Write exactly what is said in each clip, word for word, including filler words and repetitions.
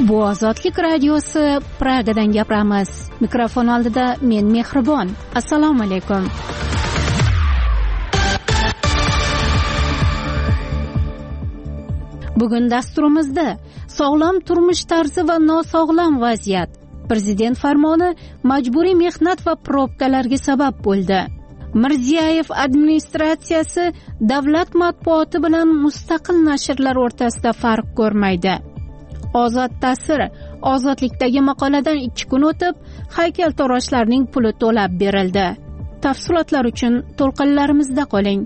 Bu Ozodlik radiosi, Pragadan gapiramiz. Mikrofon oldida men Mehribon. Assalomu alaykum. Bugun dasturimizda sog'lom turmush tarzi va nosog'lom vaziyat. Prezident farmoni majburiy mehnat va probkalarga sabab bo'ldi. Mirziyoyev administratsiyasi davlat matbuoti bilan mustaqil nashrlar o'rtasida farq ko'rmaydi. Ozod ta'sir. Ozodlikdagi maqoladan ikki kun o'tib, haykaltaroshlarning puli to'lab berildi. Tafsilotlar uchun to'lqinlarimizda qoling.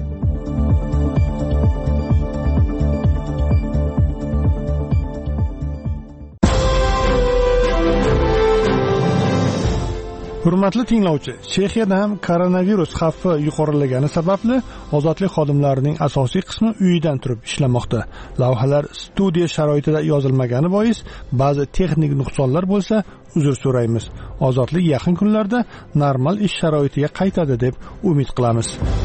Hurmatli tinglovchi, Chexiyada ham koronavirus xavfi yuqorilagani sababli ozodlik xodimlarining asosiy qismi uyidan turib ishlamoqda. Lavhalar studiya sharoitida yozilmagani bois ba'zi texnik nuqsonlar bo'lsa, uzr so'raymiz. Ozodlik yaqin kunlarda normal ish sharoitiga qaytadi deb umid qilamiz.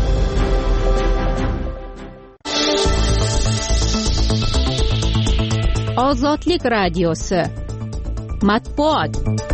Ozodlik radiosi. Matbuot.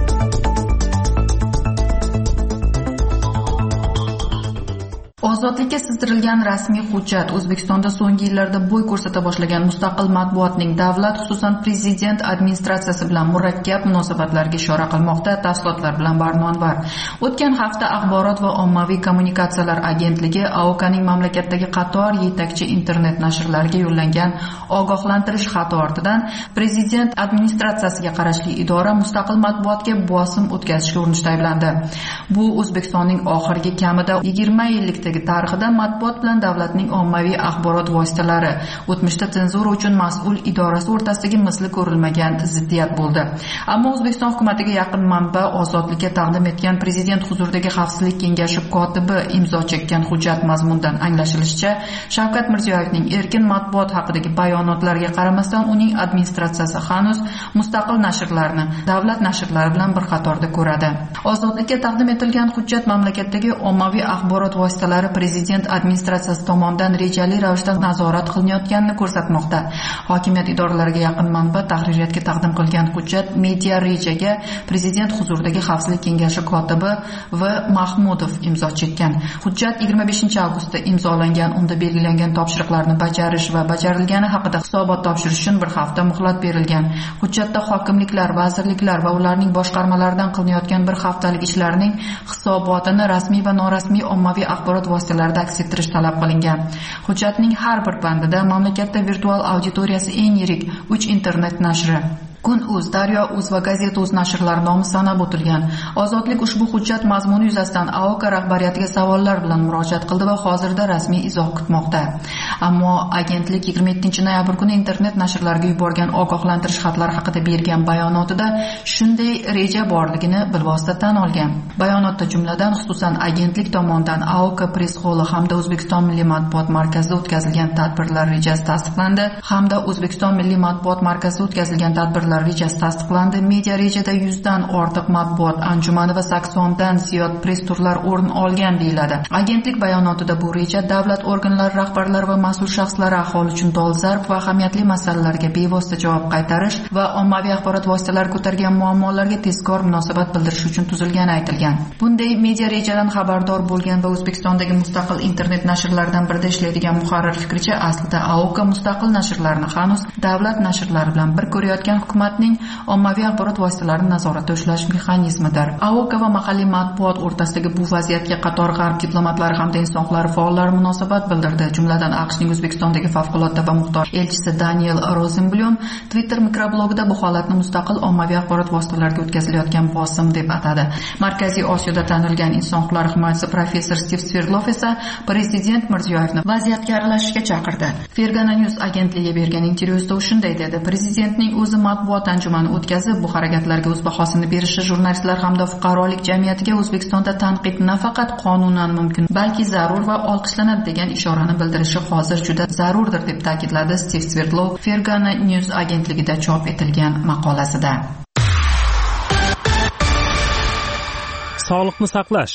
Ozodlikka sizdirilgan rasmiy hujjat O'zbekistonda so'nggi yillarda bo'y ko'rsata boshlagan mustaqil matbuotning davlat, xususan prezident administratsiyasi bilan murakkab munosabatlarga ishora qilmoqda. Tafsilotlar bilan Barnonvar. O'tgan hafta Axborot va ommaviy kommunikatsiyalar agentligi A O K'ning mamlakatdagi qator yetakchi internet nashrlariga yo'llangan ogohlantirish xati ortidan prezident administratsiyasiga qarashli idora mustaqil matbuotga bosim o'tkazishga urinishda ayblandi. Bu O'zbekistonning oxirgi kamida yigirma yillik tarixida matbuot bilan davlatning ommaviy axborot vositalari o'tmishda senzura uchun mas'ul idorasi o'rtasidagi misli ko'rilmagan ziddiyat bo'ldi. Ammo O'zbekiston hukumatiga yaqin manba ozodlikka taqdim etgan prezident huzuridagi xavfsizlik kengashi kotibi imzo chekkan hujjat mazmunidan anglashilishicha, Shavkat Mirziyoyevning erkin matbuot haqidagi bayonotlariga qaramasdan uning administratsiyasi hanuz mustaqil nashrlarni davlat nashrlari bilan bir qatorda ko'radi. Ozodlikka taqdim etilgan hujjat mamlakatdagi ommaviy axborot vositalari prezident administratsiyasi tomonidan rejali ravishda nazorat qilinayotganini ko'rsatmoqda. Hokimiyat idoralariga yaqin manba tahririyatga taqdim qilgan hujjat Media Rejaga prezident huzuridagi xavfsizlik kengashi kotibi V. Mahmudov imzo chekkan. Hujjat yigirma beshinchi avgustda imzolangan. Unda belgilangan topshiriqlarni bajarish va bajarilgani haqida hisobot topshirish uchun bir hafta muhlat berilgan. Hujjatda hokimliklar, vazirliklar va ularning boshqarmalaridan qilinayotgan bir haftalik ishlarning hisobotini rasmiy va norasmiy ommaviy axborot vositalarida aks ettirish talab qilingan. Hujjatning har bir bandida mamlakatda virtual auditoriyasi eng yirik uch internet nashri Kun.uz, Daryo.uz va Gazeta.uz nashrlari nomi sanab o'tilgan. Ozodlik ushbu hujjat mazmuni yuzasidan A O K rahbariyatiga savollar bilan murojaat qildi va hozirda rasmiy izoh kutmoqda. Ammo agentlik yigirma yettinchi noyabr kuni internet nashrlariga yuborgan ogohlantirish xatlari haqida bergan bayonotida shunday reja borligini bilvosita tan olgan. Bayonotda jumladan xususan agentlik tomonidan A O K press-holi hamda O'zbekiston Milliy matbuot markazida o'tkazilgan tadbirlar rejasi tasdiqlandi hamda O'zbekiston Milliy matbuot markazida o'tkazilgan tadbirlar rejasi tasdiqlandi. Media rejada yuzdan ortiq matbuot anjumani va saksondan ziyod press turlar o'rin olgan deyiladi. Agentlik bayonotida bu reja davlat organlari rahbarlari va mas'ul shaxslari aholi uchun dolzarb va ahamiyatli masalalarga bevosita javob qaytarish va ommaviy axborot vositalari ko'targan muammolarga tezkor munosabat bildirish uchun tuzilgani aytilgan. Bunday media rejadan xabardor bo'lgan va O'zbekistondagi mustaqil internet nashrlaridan birida ishlaydigan muharrir fikricha, aslida A O K mustaqil nashrlarni hanuz davlat nashrlari bilan bir ko'rayotgan hukumatning ommaviy axborot vositalarini nazoratda ushlash mexanizmidir. A O K va mahalliy matbuot o'rtasidagi bu vaziyatga qator g'arb diplomatlari hamda inson huquqlari faollari munosabat bildirdi. Jumladan AQShning O'zbekistondagi favqulodda va muxtor elchisi Daniel Rosenblum Twitter mikroblogida bu holatni mustaqil ommaviy axborot vositalariga o'tkazilayotgan bosim deb atadi. Markaziy Osiyoda tanilgan inson huquqlari himoyachisi professor Stiv Sverdlov esa prezident Mirziyoyevni vaziyatga aralashishga chaqirdi. Fergana News agentligiga bergan intervyusida u shunday dedi: Prezidentning o'zi matbuot anjumani o'tkazib, bu harakatlarga o'z bahosini berishi jurnalistlar hamda fuqarolik jamiyatiga O'zbekistonda tanqid nafaqat qonunan mumkin, balki zarur va olqishlanadi degan ishorani bildirishi hozir juda zarurdir deb ta'kidladi Stiv Sverdlov Fergana News agentligida chop etilgan maqolasida. Sog'liqni saqlash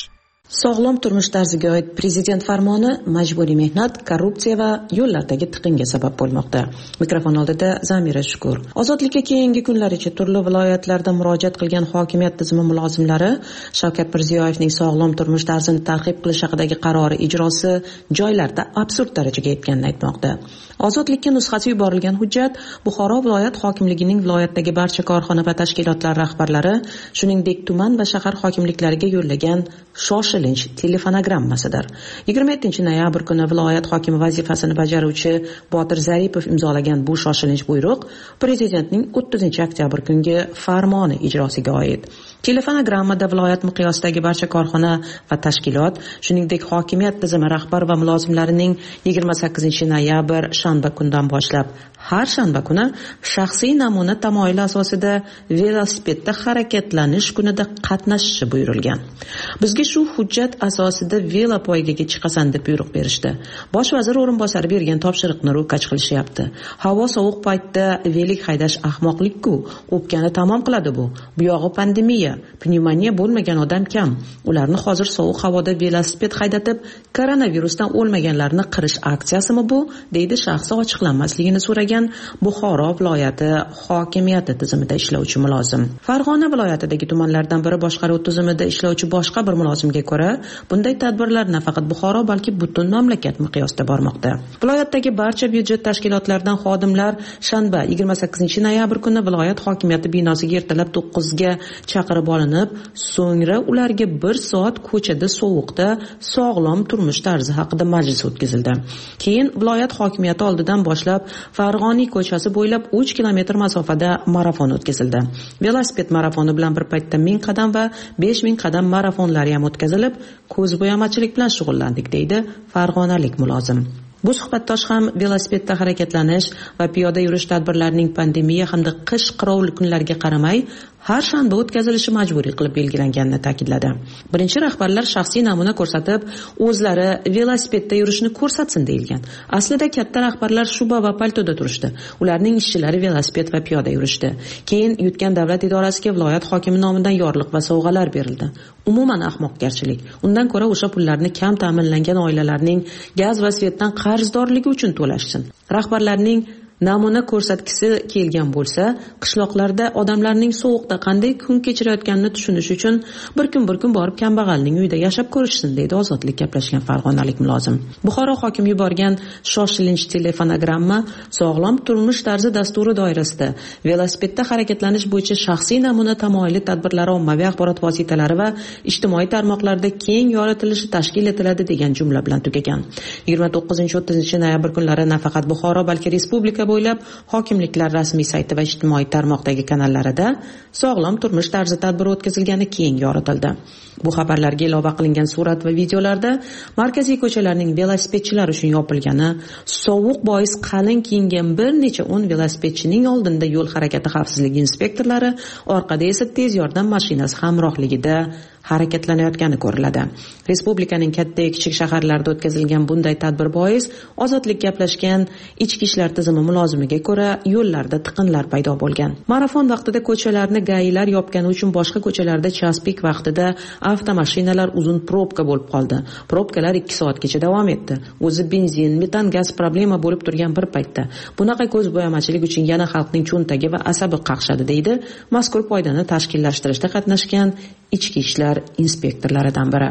Sog'lom turmush tarziga oid prezident farmoni majburiy mehnat, korrupsiya va yo'llardagi tiqinga sabab bo'lmoqda. Mikrofon oldida Zamira Shukur. Ozodlikka keyingi kunlaricha turli viloyatlarda murojaat qilgan hokimiyat tizimi mulozimlari Shavkat Mirziyoyevning sog'lom turmush tarzini targ'ib qilish haqidagi qarori ijrosi joylarda absurd darajaga yetganini aytmoqda. Ozodlikka nusxasi yuborilgan hujjat Buxoro viloyat hokimligining viloyatdagi barcha korxona va tashkilotlar rahbarlari, shuningdek tuman va shahar hokimliklariga yo'llagan shoshilinch telefonogrammasidir. yigirma yettinchi noyabr kuni viloyat hokimi vazifasini bajaruvchi Botir Zaripov imzolagan bu shoshilinch buyruq prezidentning o'ttizinchi oktyabr kungi farmoni ijrosiga oid. Telefonogrammada viloyat miqyosidagi barcha korxona va tashkilot, shuningdek hokimiyat tizimi rahbar va mulozimlarining yigirma sakkizinchi noyabr shanba kundan boshlab har shanba kuni shaxsiy namuna tamoyili asosida velosipedda harakatlanish kunida qatnashishi buyurilgan. Bizga shu hujjat asosida velo poygaga chiqasan deb buyruq berishdi. Bosh vazir o'rinbosari bergan topshiriqni ro'kach qilishyapti. Havo sovuq paytda velik haydash ahmoqlik-ku, o'pkani tamom qiladi bu. Bu yog'i pandemiya, pnevmoniya bo'lmagan odam kam. Ularni hozir sovuq havoda velosiped haydatib, koronavirusdan o'lmaganlarni qirish aksiyasimi bu? deydi shaxsi ochiqlanmasligini so'ragan Buxoro viloyati hokimiyati tizimida ishlovchi mulozim. Farg'ona viloyatidagi tumanlardan biri boshqaruv tizimida ishlovchi boshqa bir mulozimga ko'ra, bunday tadbirlar nafaqat Buxoro, balki butun mamlakat miqyosida bormoqda. Viloyatdagi barcha byudjet tashkilotlaridan xodimlar shanba yigirma sakkizinchi noyabr kuni viloyat hokimiyati binosiga ertalab to'qqizga chaqirib olinib, so'ngra ularga bir soat ko'chada sovuqda sog'lom turmush tarzi haqida majlis o'tkazildi. Keyin viloyat hokimiyati oldidan boshlab Farg'oniy ko'chasi bo'ylab uch kilometr masofada marafon o'tkazildi. Velosiped marafoni bilan bir paytda ming qadam va besh ming qadam marafonlari ham o'tkazilib, ko'zbo'yamachilik bilan shug'ullandik, deydi farg'onalik mulozim. Bu suhbatdosh ham velosipedda harakatlanish va piyoda yurish tadbirlarining pandemiya hamda qish qirovli kunlarga qaramay har shanba o'tkazilishi majburiy qilib belgilanganini ta'kidladi. Birinchi rahbarlar shaxsiy namuna ko'rsatib, o'zlari velosipedda yurishni ko'rsatsin deyilgan. Aslida katta rahbarlar shuba va paltoda turishdi. Ularning ishchilari velosiped va piyoda yurishdi. Keyin yutgan davlat idorasiga viloyat hokimi nomidan yorliq va sovg'alar berildi. Umuman ahmoqgarchilik. Undan ko'ra o'sha pullarni kam ta'minlangan oilalarning gaz va svetdan qarzdorligi uchun to'lashsin. Rahbarlarning namuna ko'rsatgisi kelgan bo'lsa, qishloqlarda odamlarning sovuqda qanday kun kechirayotganini tushunish uchun bir kun bir kun borib kambag'alning uyida yashab ko'rishsin, deydi ozodlik gaplashgan farg'onalik mulozim. Buxoro hokimi yuborgan shoshilinch telefonogramma sog'lom turmush tarzi dasturi doirasida velosipedda harakatlanish bo'yicha shaxsiy namuna tamoyili tadbirlari ommaviy axborot vositalari va ijtimoiy tarmoqlarda keng yoritilishi tashkil etiladi degan jumla bilan tugagan. yigirma to'qqizinchi o'ttizinchi noyabr kunlari nafaqat Buxoro, balki respublika bo'ylab hokimliklar rasmiy sayti va ijtimoiy tarmoqdagi kanallarida sog'lom turmush tarzi tadbiri o'tkazilgani keng yoritildi. Bu xabarlarga ilova qilingan surat va videolarda markaziy ko'chalarning velosipedchilar uchun yopilgani, sovuq bois qalin kiyingan bir necha o'n velosipedchining oldinda yo'l harakati xavfsizligi inspektorlari, orqada esa tez yordam mashinasi hamrohligida harakatlanayotgani ko'riladi. Respublikaning katta kichik shaharlarida o'tkazilgan bunday tadbir bois ozodlik gaplashgan ichki ishlar tizimi mulozimiga ko'ra yo'llarda tiqinlar paydo bo'lgan. Marafon vaqtida ko'chalarni gailar yopgani uchun boshqa ko'chalarda chas pik vaqtida avtomashinalar uzun probka bo'lib qoldi. Probkalar ikki soatgacha davom etdi. O'zi benzin, metan gaz problema bo'lib turgan bir paytda bunaqa ko'zbo'yamachilik uchun yana xalqning cho'ntagi va asabi qaqshadi, deydi mazkur foydani tashkillashtirishda qatnashgan ichki ishlar inspektorlaridan biri.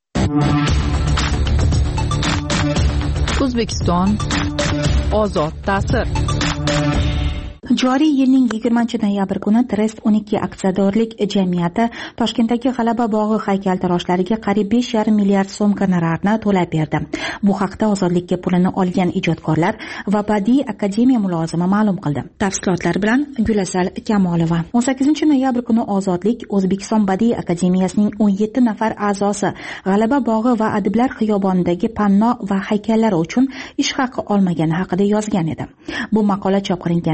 O'zbekiston ozod ta'sir. Joriy yilning yigirmanchi noyabr kuni Trust o'n ikki aksiyadorlik jamiyati Toshkentdagi G'alaba bog'i haykaltaroshlariga qariyb besh yarim milliard so'm gonorarni to'lab berdi. Bu haqda ozodlikka pulini olgan ijodkorlar va Badiiy akademiya mulozimi ma'lum qildi. Tafsilotlar bilan Gulasal Kamolova. o'n sakkizinchi noyabr kuni Ozodlik O'zbekiston Badiiy akademiyasining o'n yetti nafar a'zosi G'alaba bog'i va Adiblar xiyobonidagi panno va haykallari uchun ish haqi olmagani haqida yozgan edi. Bu maqola chop qilingandan bir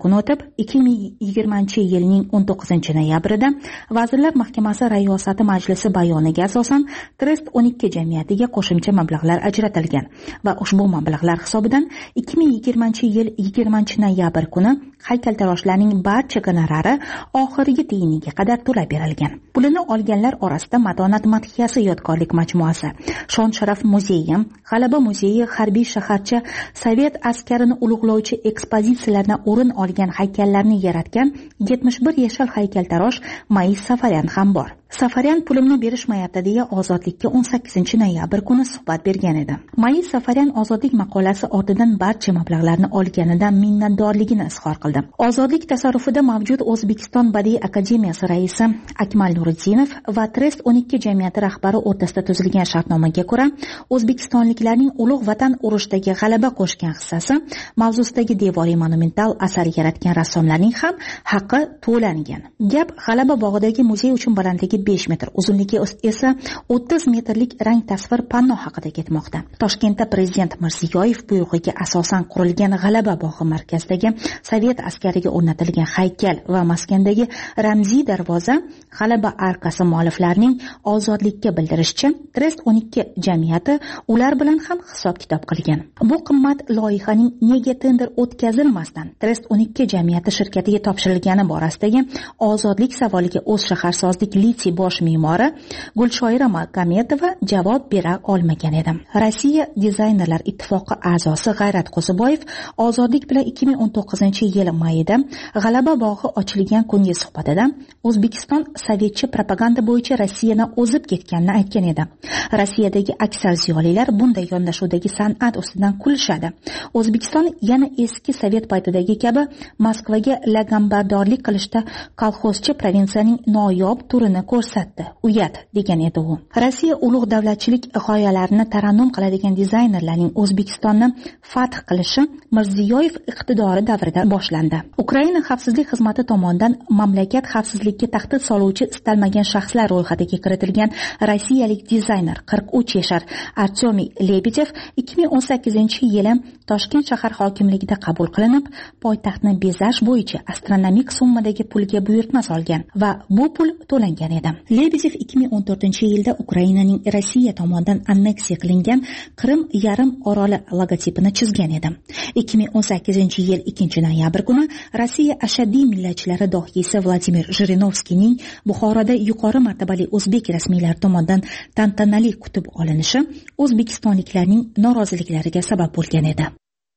kuni o'tib, ikki ming yigirmanchi yilning o'n to'qqizinchi noyabrida Vazirlar Mahkamasi Riyosati Majlisi bayoniga asosan Trust o'n ikki jamiyatiga qo'shimcha mablag'lar ajratilgan va ushbu mablag'lar hisobidan ikki ming yigirmanchi yil yigirmanchi noyabr kuni haykaltaroshlarning barcha gonorari oxirgi tiyiniga qadar to'lab berilgan. Pulini olganlar orasida Madonat madhiyasi yodgorlik majmuasi, Shon sharaf muzeyi, G'alaba muzeyi, harbiy shaharcha, Sovet askarini ulug'lovchi ekspozitsiyalardan o'rin olgan haykallarni yaratgan yetmish bir yashar haykaltarosh Maiz Safaryan ham bor. Safaryan pulimni berishmayapti deya Ozodlikka o'n sakkizinchi noyabr kuni suhbat bergan edi. Maiz Safaryan Ozodlik maqolasi ortidan barcha mablag'larni olganidan minnatdorligini izhor qildi. Ozodlik tasarrufida mavjud O'zbekiston Badiiy akademiyasi raisi Akmal Nuriddinov va Trust o'n ikki jamiyati rahbari o'rtasida tuzilgan shartnomaga ko'ra, o'zbekistonliklarning ulug' vatan urushdagi g'alaba qo'shgan hissasi mavzusidagi devoriy monumental asar yaratgan rassomlarning ham haqqi to'langan. Gap G'alaba bog'idagi muzey uchun balandligi besh metr, uzunligi esa o'ttiz metrlik rang tasvir panno haqida ketmoqda. Toshkentda Prezident Mirziyoyev buyrug'iga asosan qurilgan G'alaba bog'i markazidagi Sovet askariga o'rnatilgan haykal va maskandagi ramziy darvoza G'alaba arkasi mualliflarining ozodlikka bildirishicha, Trust o'n ikki jamiyati ular bilan ham hisob-kitob qilgan. Bu qimmat loyihaning nega tender o'tkazilmasdan Trust o'n ikki jamiyati shirkatiga topshirilgani borasidagi ozodlik savoliga o'z shaharsozlik litsey bosh me'mori Gulshoira Magametova javob bera olmagan edi. Rossiya dizaynerlar ittifoqi a'zosi G'ayrat Qo'ziboyev Ozodlik bilan ikki ming o'n to'qqizinchi yil mayida G'alaba bog'i ochilgan kungi suhbatida O'zbekiston sovetcha propaganda bo'yicha Rossiyadan o'zib ketganini aytgan edi. Rossiyadagi aksar ziyolilar bunday yondashuvdagi san'at ustidan kulishadi. O'zbekiston yana eski sovet paytidagi kabi Moskvaga lagambardorlik qilishda kolxozchi provinsiyaning noyob turini ko'rsatdi. Uyat degan edi u. Rossiya ulug' davlatchilik g'oyalarini tarannum qiladigan dizaynerlarning O'zbekistonni fath qilishi Mirziyoyev iqtidori davrida boshlandi. Ukraina xavfsizlik xizmati tomonidan mamlakat xavfsizligiga tahdid soluvchi istalmagan shaxslar ro'yxatiga kiritilgan rossiyalik dizayner qirq uch yashar Artyomiy Lebedev ikki ming o'n sakkizinchi yili Toshkent shahar hokimligida qabul qilinib, poytaxtni bezash bo'yicha astronomik summadagi pulga buyurtma solgan va bu pul to'langan edi. Lebedev ikki ming o'n to'rtinchi yilda Ukrainaning Rossiya tomonidan anneksiya qilingan Qrim yarim oroli logotipini chizgan edi. ikki ming o'n sakkizinchi yil ikkinchi noyabr kuni Rossiya ashaddiy millatchilari dohiysi Vladimir Jirinovskiyning Buxoroda yuqori martabali o'zbek rasmiylari tomonidan tantanali kutib olinishi o'zbekistonliklarning noroziliklariga sabab bo'lgan edi.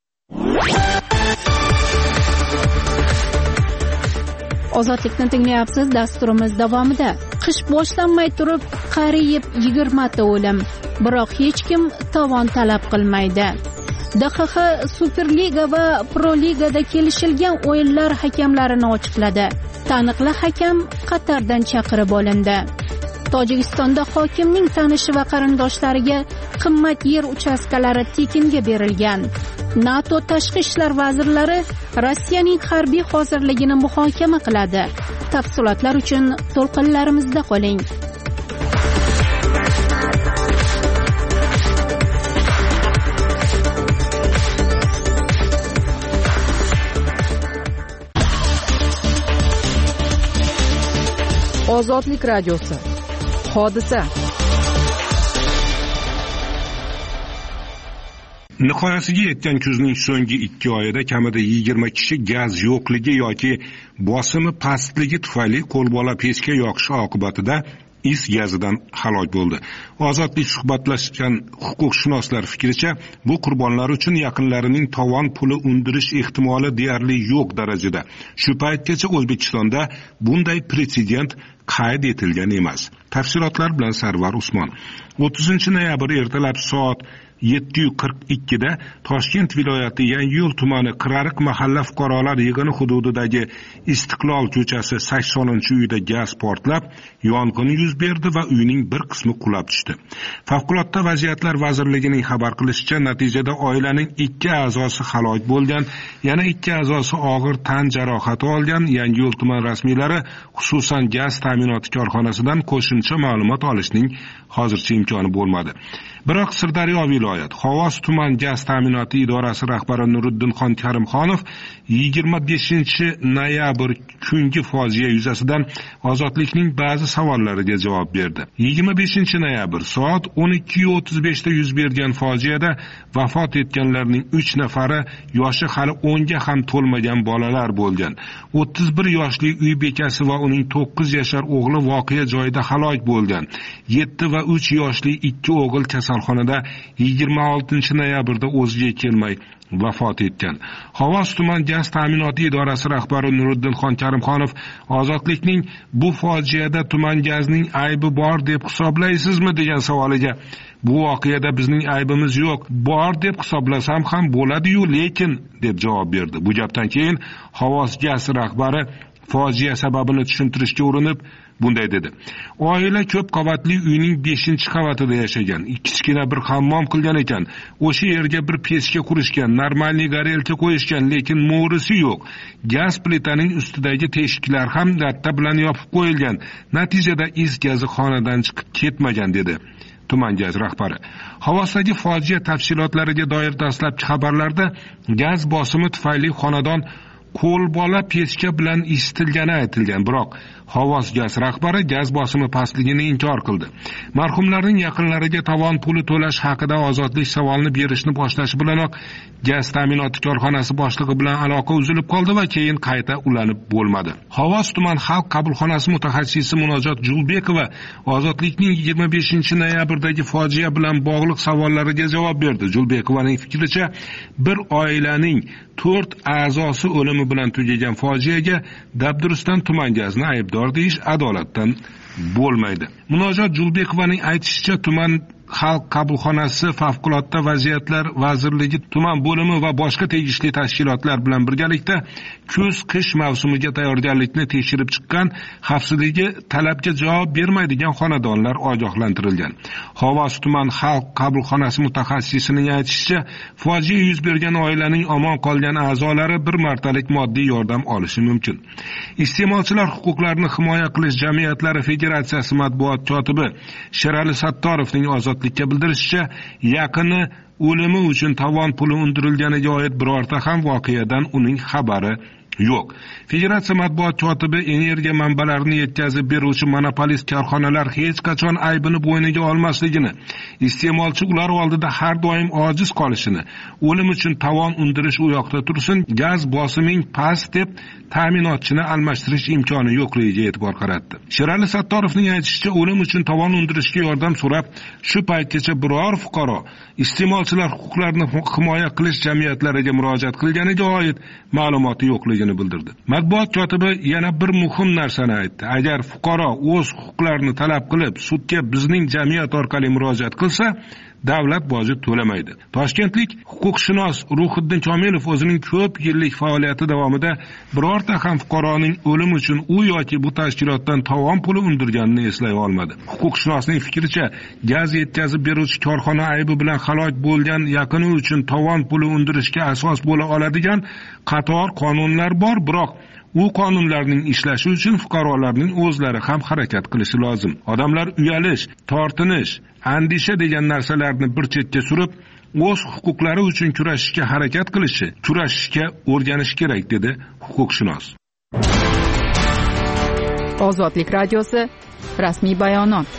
Ozodlikni tinglayapsiz. Dasturimiz davomida qish boshlanmay turib qariyb yigirma ta o'lim, biroq hech kim tovon talab qilmaydi. D X X Superliga va Pro Ligada kelishilgan o'yinlar hakamlarini ochiqladi. Taniqli hakam Qatardan chaqirib olindi. Tojikistonda hokimning tanishi va qarindoshlariga qimmat yer uchastkalari tekinga berilgan. NATO tashqi ishlar vazirlari Rossiyaning harbiy hozirligini muhokama qiladi. Tafsilotlar uchun to'lqinlarimizda qoling. Ozodlik radiosi. Hodisa. Nihoyasiga yetgan kuzning so'nggi ikki oyida kamida yigirma kishi gaz yo'qligi yoki bosimi pastligi tufayli qo'lbola pechka yoqish oqibatida is gazidan halok bo'ldi. Ozodlik suhbatlashgan huquqshunoslar fikricha, bu qurbonlar uchun yaqinlarining tovon puli undirish ehtimoli deyarli yo'q darajada. Shu paytgacha O'zbekistonda bunday pretsedent qayd etilgan emas. Tafsilotlar bilan Sarvar Usmon. o'ttizinchi noyabr ertalab soat yetti qirq ikkida Toshkent viloyati Yangiyo'l tumani Qirariq mahalla fuqarolar yig'ini hududidagi Istiqlol ko'chasi saksoninchi uyda gaz portlab, yong'in yuz berdi va uyning bir qismi qulab tushdi. Favqulodda vaziyatlar vazirligining xabar qilishicha, natijada oilaning ikki a'zosi halok bo'lgan, yana ikki a'zosi og'ir tan jarohati olgan. Yangiyo'l tuman rasmiylari xususan gaz ta'minoti korxonasidan qo'shimcha ma'lumot olishning hozircha imkoni bo'lmadi. Biroq Sirdaryo viloyat Xovos tuman gaz ta'minoti idorasi rahbari Nuriddinxon Karimxonov yigirma beshinchi noyabr kungi fojia yuzasidan Ozodlikning ba'zi savollariga javob berdi. yigirma beshinchi noyabr soat o'n ikki o'ttiz beshda yuz bergan fojiada vafot etganlarning uch nafari yoshi hali o'nga ham to'lmagan bolalar bo'lgan. o'ttiz bir yoshli uy bekasi va uning to'qqiz yashar o'g'li voqea joyida halok bo'lgan. yetti va uch yoshli ikki o'g'il kasalxonada yigirma oltinchi noyabrda o'ziga kelmay vafot etgan. Xovos tuman gaz ta'minoti idorasi rahbari Nuriddinxon Karimxonov Ozodlikning bu fojiada tuman gazning aybi bor deb hisoblaysizmi degan savoliga bu voqeada bizning aybimiz yo'q, bor deb hisoblasam ham bo'ladi-yu, lekin deb javob berdi. Bu gapdan keyin Xovos gaz rahbari fojia sababini tushuntirishga urinib bunday dedi. Oila ko'p qavatli uyning beshinchi qavatida yashagan. Kichkina bir hammom qilgan ekan. O'sha yerga bir pechka qurishgan, normalniy garelka qo'yishgan, lekin mo'risi yo'q. Gaz plitaning ustidagi teshiklar ham latta bilan yopib qo'yilgan. Natijada is gazi xonadan chiqib ketmagan dedi tuman gaz rahbari. Xovosdagi fojia tafsilotlariga doir dastlabki xabarlarda gaz bosimi tufayli xonadon qo'lbola pechka bilan isitilgani aytilgan, biroq Xovos gaz rahbari gaz bosimi pastligini inkor qildi. Marhumlarning yaqinlariga tovon puli to'lash haqida Ozodlik savolni berishni boshlashi bilanoq gaz ta'minoti korxonasi boshlig'i bilan aloqa uzilib qoldi va keyin qayta ulanib bo'lmadi. Xovos tuman xalq qabulxonasi mutaxassisi Munojot Julbekova Ozodlikning yigirma beshinchi noyabrdagi fojia bilan bog'liq savollariga javob berdi. Julbekovaning fikricha, bir oilaning to'rt a'zosi o'limi bilan tugagan fojiaga Dabduruston tuman gazni aybdor deyish adolatdan bo'lmaydi. Munojot Julbekovaning aytishicha, tuman xalq qabulxonasi favqulodda vaziyatlar vazirligi tuman bo'limi va boshqa tegishli tashkilotlar bilan birgalikda kuz-qish mavsumiga tayyorgarlikni tekshirib chiqqan, xavfsizligi talabga javob bermaydigan xonadonlar ogohlantirilgan. Xovos tuman xalq qabulxonasi mutaxassisining aytishicha, fojia yuz bergan oilaning omon qolgan a'zolari bir martalik moddiy yordam olishi mumkin. Iste'molchilar huquqlarini himoya qilish jamiyatlari federatsiyasi matbuot kotibi Sherali Sattorovning Ozodlikka bildirishicha, yaqini o'limi uchun tovon puli undirilganiga oid birorta ham voqeadan uning xabari yo'q. Federatsiya matbuot kotibi energiya manbalarini yetkazib beruvchi monopolist korxonalar hech qachon aybini bo'yniga olmasligini, iste'molchi ular oldida har doim ojiz qolishini, o'lim uchun tovon undirish u yoqda tursin, gaz bosiming past deb ta'minotchini almashtirish imkoni yo'qligiga e'tibor qaratdi. Sherali Sattorovning aytishicha, o'lim uchun tovon undirishga yordam so'rab, shu paytgacha biror fuqaro iste'molchilar huquqlarini himoya qilish jamiyatlariga murojaat qilganiga oid ma'lumoti yo'qligini bildirdi. Matbuot kotibi yana bir muhim narsani aytdi. Agar fuqaro o'z huquqlarini talab qilib, sudga bizning jamiyat orqali murojaat qilsa, davlat bojit to'lamaydi. Toshkentlik huquqshunos Ruhiddin Komilov o'zining ko'p yillik faoliyati davomida birorta ham fuqaroning o'limi uchun u yoki bu tashkilotdan tovon puli undirganini eslay olmadi. Huquqshunosning fikricha, gaz yetkazib beruvchi korxona aybi bilan halok bo'lgan yaqini uchun tovon puli undirishga asos bo'la oladigan qator qonunlar bor, biroq u qonunlarning ishlashi uchun fuqarolarning o'zlari ham harakat qilishi lozim. Odamlar uyalish, tortinish, andisha degan narsalarni bir chetga surib, o'z huquqlari uchun kurashishga harakat qilishi, kurashishga o'rganish kerak, dedi huquqshunos. Ozodlik radiosi rasmiy bayonot.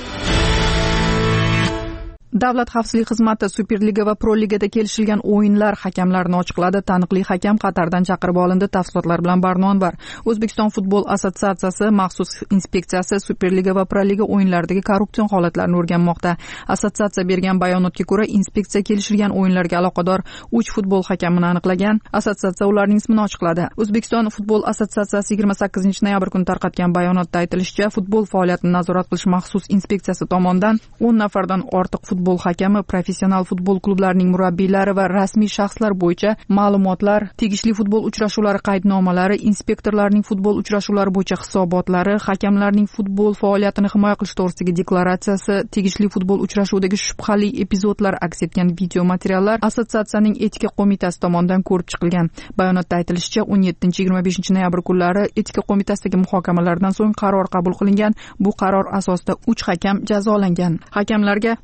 Davlat xavfsizlik xizmati Superliga va Pro Ligada kelishilgan o'yinlar hakamlarini ochiqladi. Taniqli hakam Qatardan chaqirib olindi. Tafsilotlar bilan Barnon var. O'zbekiston futbol assotsiatsiyasi maxsus inspeksiyasi Superliga va Pro Liga o'yinlaridagi korrupsion holatlarni o'rganmoqda. Assotsiatsiya bergan bayonotga ko'ra, inspeksiya kelishilgan o'yinlarga aloqador uch futbol hakamini aniqlagan. Assotsiatsiya ularning ismini ochiqladi. O'zbekiston futbol assotsiatsiyasi yigirma sakkizinchi noyabr kuni tarqatgan bayonotda aytilishicha, futbol faoliyatini nazorat qilish maxsus inspeksiyasi tomonidan o'n nafardan ortiq futbol hakami, professional futbol klublarining murabbiylari va rasmiy shaxslar bo'yicha ma'lumotlar, tegishli futbol uchrashuvlari qaydnomalari, inspektorlarning futbol uchrashuvlari bo'yicha hisobotlari, hakamlarning futbol faoliyatini himoya qilish to'g'risidagi deklaratsiyasi, tegishli futbol uchrashuvdagi shubhali epizodlar aks etgan video materiallar assotsiatsiyaning etika qo'mitasi tomonidan ko'rib chiqilgan. Bayonotda aytilishicha, o'n yettinchi yigirma beshinchi noyabr kunlari etika qo'mitasidagi muhokamalardan so'ng qaror qabul qilingan. Bu qaror asosida uch hakam jazolangan. Hakamlarga ma'lum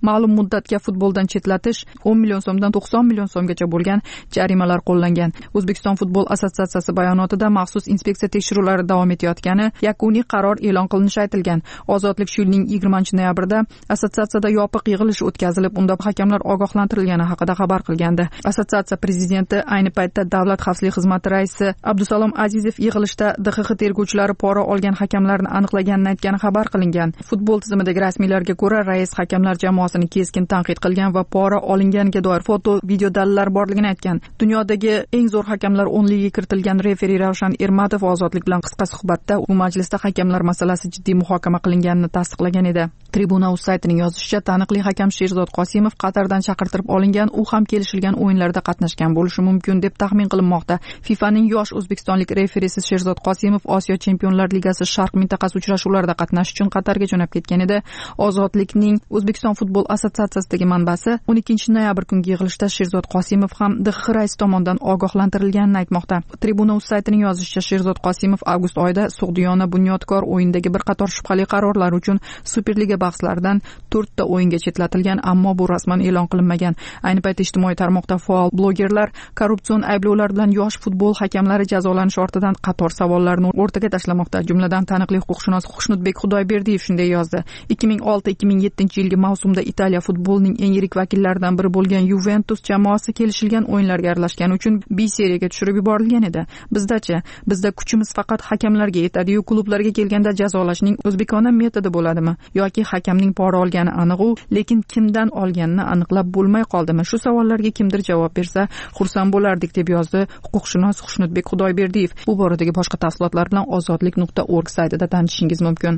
muddatga futboldan chetlatish, o'n million so'mdan to'qson million so'mgacha bo'lgan jarimalar qo'llangan. O'zbekiston futbol assotsiatsiyasi bayonotida maxsus inspeksiya tekshiruvlari davom etayotgani, yakuniy qaror e'lon qilinishi aytilgan. Ozodlik shu yilning yigirmanchi noyabrida assotsiatsiyada yopiq yig'ilish o'tkazilib, unda hakamlar ogohlantirilgani haqida xabar qilgandi. Assotsiatsiya prezidenti ayni paytda Davlat xavfsizlik xizmati raisi Abdusalom Azizov yig'ilishda D X X tergovchilari pora olgan hakamlarni aniqlaganini aytgani xabar qilingan. Futbol tizimidagi rasmiylarga ko'ra, rais hakamlar jamoasini keskin tanqid qilgan va pora olinganiga doir foto, video dalillar borligini aytgan. Dunyodagi eng zo'r hakamlar o'nligiga kiritilgan referi Ravshan Ermatov Ozodlik bilan qisqa suhbatda u majlisda hakamlar masalasi jiddiy muhokama qilinganini tasdiqlagan edi. Tribuna.uz saytining yozishicha, taniqli hakam Sherzod Qosimov Qatardan chaqirtirib olingan, u ham kelishilgan o'yinlarda qatnashgan bo'lishi mumkin deb taxmin qilinmoqda. FIFAning yosh o'zbekistonlik referisi Sherzod Qosimov Osiyo Chempionlar Ligasi Sharq mintaqasi uchrashuvlarida qatnashish uchun Qatarga jo'nab ketgan edi. Ozodlikning O'zbekiston futbol assotsiatsiyasidagi manbasi o'n ikkinchi noyabr kungi yig'ilishda Sherzod Qosimov ham D X X raisi tomonidan ogohlantirilganini aytmoqda. Tribuna.uz saytining yozishicha, Sherzod Qosimov avgust oyida Sug'diyona Bunyodkor o'yinidagi bir qator shubhali qarorlar uchun Superliga bahslaridan to'rtta o'yinga chetlatilgan, ammo bu rasman e'lon qilinmagan. Ayni paytda ijtimoiy tarmoqda faol blogerlar korrupsion ayblovlar bilan yosh futbol hakamlari jazolanish ortidan qator savollarni o'rtaga tashlamoqda. Jumladan taniqli huquqshunos Xushnudbek Xudoyberdiyev shunday yozdi: ikki ming olti ikki ming yettinchi yilgi mavsumda Italiya futbolining eng yirik vakillaridan biri bo'lgan Juventus jamoasi kelishilgan o'yinlarga aralashgani uchun B seriyaga tushirib yuborilgan edi. Bizdachi, bizda kuchimiz faqat hakamlarga yetadi-yu, klublarga kelganda jazolashning o'zbekona metodi bo'ladimi yoki hakamning pora olgani aniq-u, lekin kimdan olganini aniqlab bo'lmay qoldimi? Shu savollarga kimdir javob bersa, xursand bo'lardik, deb yozdi huquqshunos Xushnudbek Xudoyberdiyev. Bu boradagi boshqa tafsilotlar bilan ozodlik nuqta org saytida tanishishingiz mumkin.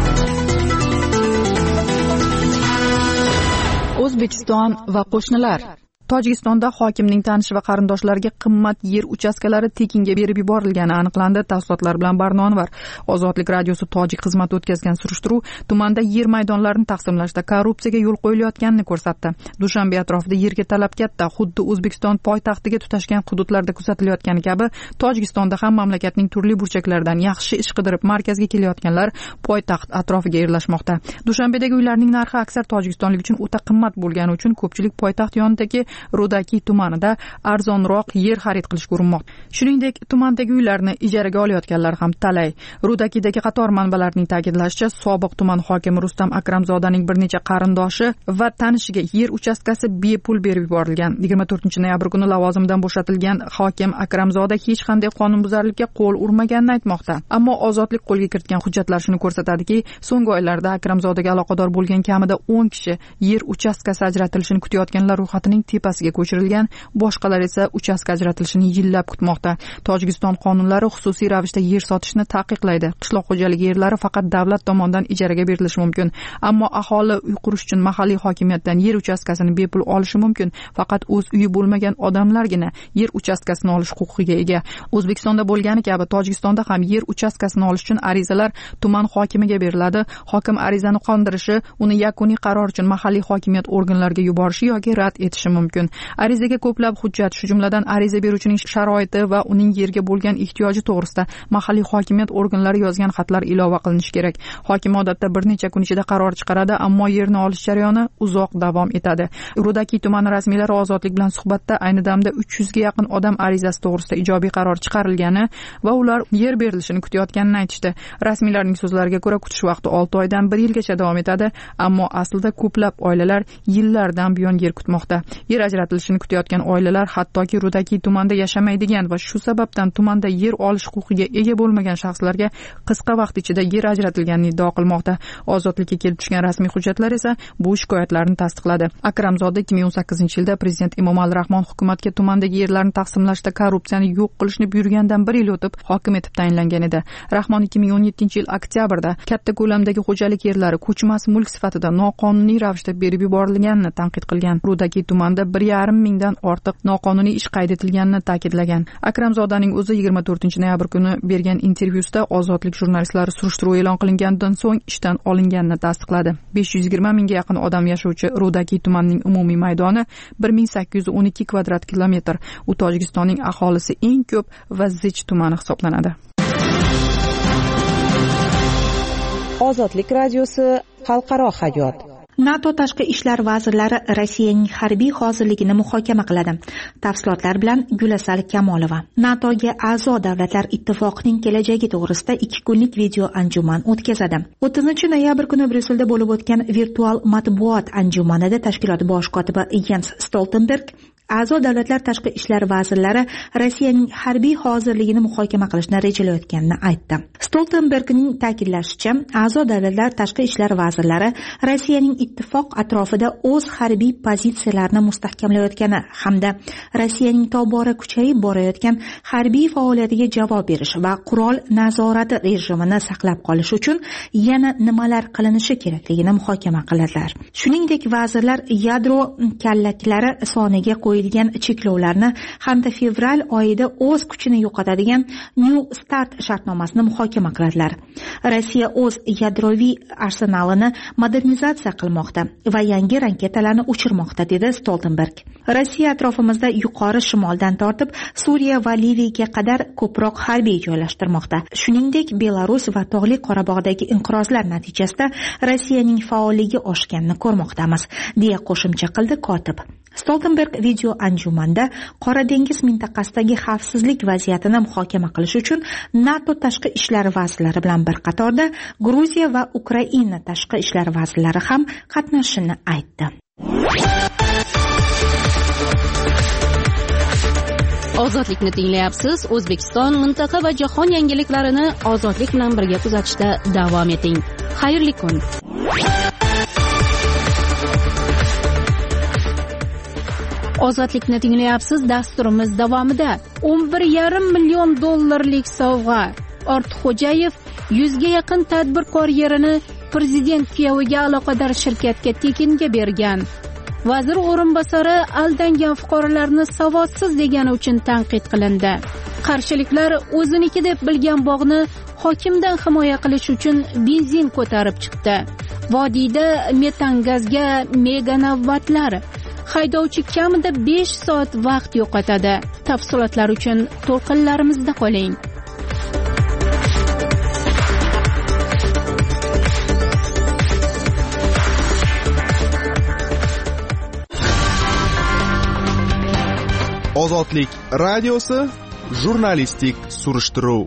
O'zbekiston va qo'shnilar. Tojikistonda hokimning tanishi va qarindoshlariga qimmat yer uchastkalari tekinga berib yuborilgani aniqlandi. Tafsilotlar bilan Barnon var. Ozodlik radiosi Tojik xizmati o'tkazgan surishtiruv tumanda yer maydonlarini taqsimlashda korrupsiyaga yo'l qo'yilayotganini ko'rsatdi. Dushanbe atrofida yerga talab katta, xuddi O'zbekiston poytaxtiga tutashgan hududlarda kuzatilayotgani kabi, Tojikistonda ham mamlakatning turli burchaklaridan yaxshi ish qidirib markazga kelayotganlar poytaxt atrofiga yerlashmoqda. Dushanbedagi uylarning narxi aksar tojikistonlik uchun o'ta qimmat bo'lgani uchun ko'pchilik poytaxt yonidagi Rudaki tumanida arzonroq yer xarid qilishga urinmoqda. Shuningdek, tumandagi uylarni ijaraga olayotganlar ham talay. Rudakidagi qator manbalarning ta'kidlashicha, sobiq tuman hokimi Rustam Akramzodaning bir necha qarindoshi va tanishiga yer uchastkasi bepul berib yuborilgan. yigirma to'rtinchi noyabr kuni lavozimidan bo'shatilgan hokim Akramzoda hech qanday qonunbuzarlikka qo'l urmaganini aytmoqda. Ammo ozodlik qo'lga kiritgan hujjatlar shuni ko'rsatadiki, so'nggi oylarda Akramzodaga aloqador bo'lgan kamida o'n kishi yer uchastkasi ajratilishini kutayotganlar ro'yxatining tepasiga ko'chirilgan, boshqalar esa uchastka ajratilishini yillab kutmoqda. Tojikiston qonunlari xususiy ravishda yer sotishni taqiqlaydi. Qishloq xo'jaligi yerlari faqat davlat tomonidan ijaraga berilishi mumkin, ammo aholi uy qurish uchun mahalliy hokimiyatdan yer uchastkasini bepul olishi mumkin. Faqat o'z uyi bo'lmagan odamlargina yer uchastkasini olish huquqiga ega. O'zbekistonda bo'lgani kabi Tojikistonda ham yer uchastkasini olish uchun arizalar tuman hokimiga beriladi. Hokim arizani qondirishi, uni yakuniy qaror uchun mahalliy hokimiyat organlariga yuborishi yoki rad etishi mumkin. Arizaga ko'plab hujjat, shu jumladan ariza beruvchining sharoiti va uning yerga bo'lgan ehtiyoji to'g'risida mahalliy hokimiyat organlari yozgan xatlar ilova qilinishi kerak. Hokim odatda bir necha kun ichida qaror chiqaradi, ammo yerni olish jarayoni uzoq davom etadi. Rudaki tumani rasmiylari Ozodlik bilan suhbatda ayni damda uch yuzga yaqin odam arizasi to'g'risida ijobiy qaror chiqarilgani va ular yer berilishini kutayotganini aytishdi. Rasmiylarning so'zlariga ko'ra, kutish vaqti olti oydan bir yilgacha davom etadi, ammo aslida ko'plab oilalar yillardan buyon yer kutmoqda. Yer ajratilishini kutayotgan oilalar hattoki Rudaki tumanda yashamaydigan va shu sababdan tumanda yer olish huquqiga ega bo'lmagan shaxslarga qisqa vaqt ichida yer ajratilganini iddao qilmoqda. Ozodlikka kelib tushgan rasmiy hujjatlar esa bu shikoyatlarni tasdiqladi. Akramzoda ikki ming o'n sakkizinchi yilda prezident Emomali Rahmon hukumatga tumandagi yerlarni taqsimlashda korrupsiyani yo'q qilishni buyurgandan bir yil o'tib hokim etib tayinlangan edi. Rahmon ikki ming o'n yettinchi yil oktyabrda katta ko'lamdagi xo'jalik yerlari ko'chmas mulk sifatida noqonuniy ravishda berib yuborilganini tanqid qilgan. Rudaki tumanda bir yarim mingdan ortiq noqonuniy ish qayd etilganini ta'kidlagan. Akramzodaning o'zi yigirma to'rtinchi noyabr kuni bergan intervyusida Ozodlik jurnalistlari surishtiruv e'lon qilingandan so'ng ishdan olinganini tasdiqladi. besh yuz yigirma mingga yaqin odam yashovchi Rudaki tumanining umumiy maydoni bir ming sakkiz yuz o'n ikki kvadrat kilometr. U Tojikistonning aholisi eng ko'p va zich tumani hisoblanadi. Ozodlik radiosi xalqaro hayot. NATO tashqi ishlar vazirlari Rossiyaning harbiy hozirligini muhokama qiladi. Tafsilotlar bilan Gulasal Kamolova. NATOga a'zo davlatlar ittifoqining kelajagi to'g'risida ikki kunlik video anjuman o'tkazadi. o'ttizinchi noyabr kuni Bryusselda bo'lib o'tgan virtual matbuot anjumanida tashkilot bosh kotibi Jens Stoltenberg a'zo davlatlar tashqi ishlar vazirlari Rossiyaning harbiy hozirligini muhokama qilishni rejalayotganini aytdi. Stoltenbergning ta'kidlashicha, a'zo davlatlar tashqi ishlar vazirlari Rossiyaning ittifoq atrofida o'z harbiy pozitsiyalarini mustahkamlayotgani hamda Rossiyaning tobora kuchayib borayotgan harbiy faoliyatiga javob berish va qurol nazorati rejimini saqlab qolish uchun yana nimalar qilinishi kerakligini muhokama qiladilar. Shuningdek, vazirlar yadro kallaklari soniga qo'yilgan cheklovlarni hamda fevral oyida o'z kuchini yo'qotadigan New Start shartnomasini muhokama qiladilar. Rossiya o'z yadroviy arsenalini modernizatsiya qilmoqda va yangi raketalarni uchirmoqda, dedi Stoltenberg. Rossiya atrofimizda yuqori shimoldan tortib Suriya va Liviyaga qadar ko'proq harbiy joylashtirmoqda. Shuningdek, Belarus va Tog'li Qorabog'dagi inqirozlar natijasida Rossiyaning faolligi oshganini ko'rmoqdamiz, deya qo'shimcha qildi kotib. Stoltenberg video anjumanda Qora dengiz mintaqasidagi xavfsizlik vaziyatini muhokama qilish uchun NATO tashqi ishlar vazirlari bilan bir qatorda Gruziya va Ukraina tashqi ishlar vazirlari ham qatnashishini aytdi. Ozodlikni tinglayapsiz. O'zbekiston, mintaqa va jahon yangiliklarini ozodlik bilan birga kuzatishda davom eting. Xayrli kun. Ozodlikni tinglayapsiz. Dasturimiz davomida o'n bir yarim million dollarlik sovg'a. Ortiqxo'jayev yuzga yaqin tadbirkor yerini prezident kuyoviga aloqador shirkatga tekinga bergan. Vazir o'rinbosari aldangan fuqarolarni savodsiz degani uchun tanqid qilindi. Qarshiliklar o'ziniki deb bilgan bog'ni hokimdan himoya qilish uchun benzin ko'tarib chiqdi. Vodiyda metan gazga mega navbatlar. Haydovchi kamida besh soat vaqt yo'qotadi. Tafsilotlar uchun to'lqinlarimizda qoling. Ozodlik radiosi jurnalistik surishtiruv.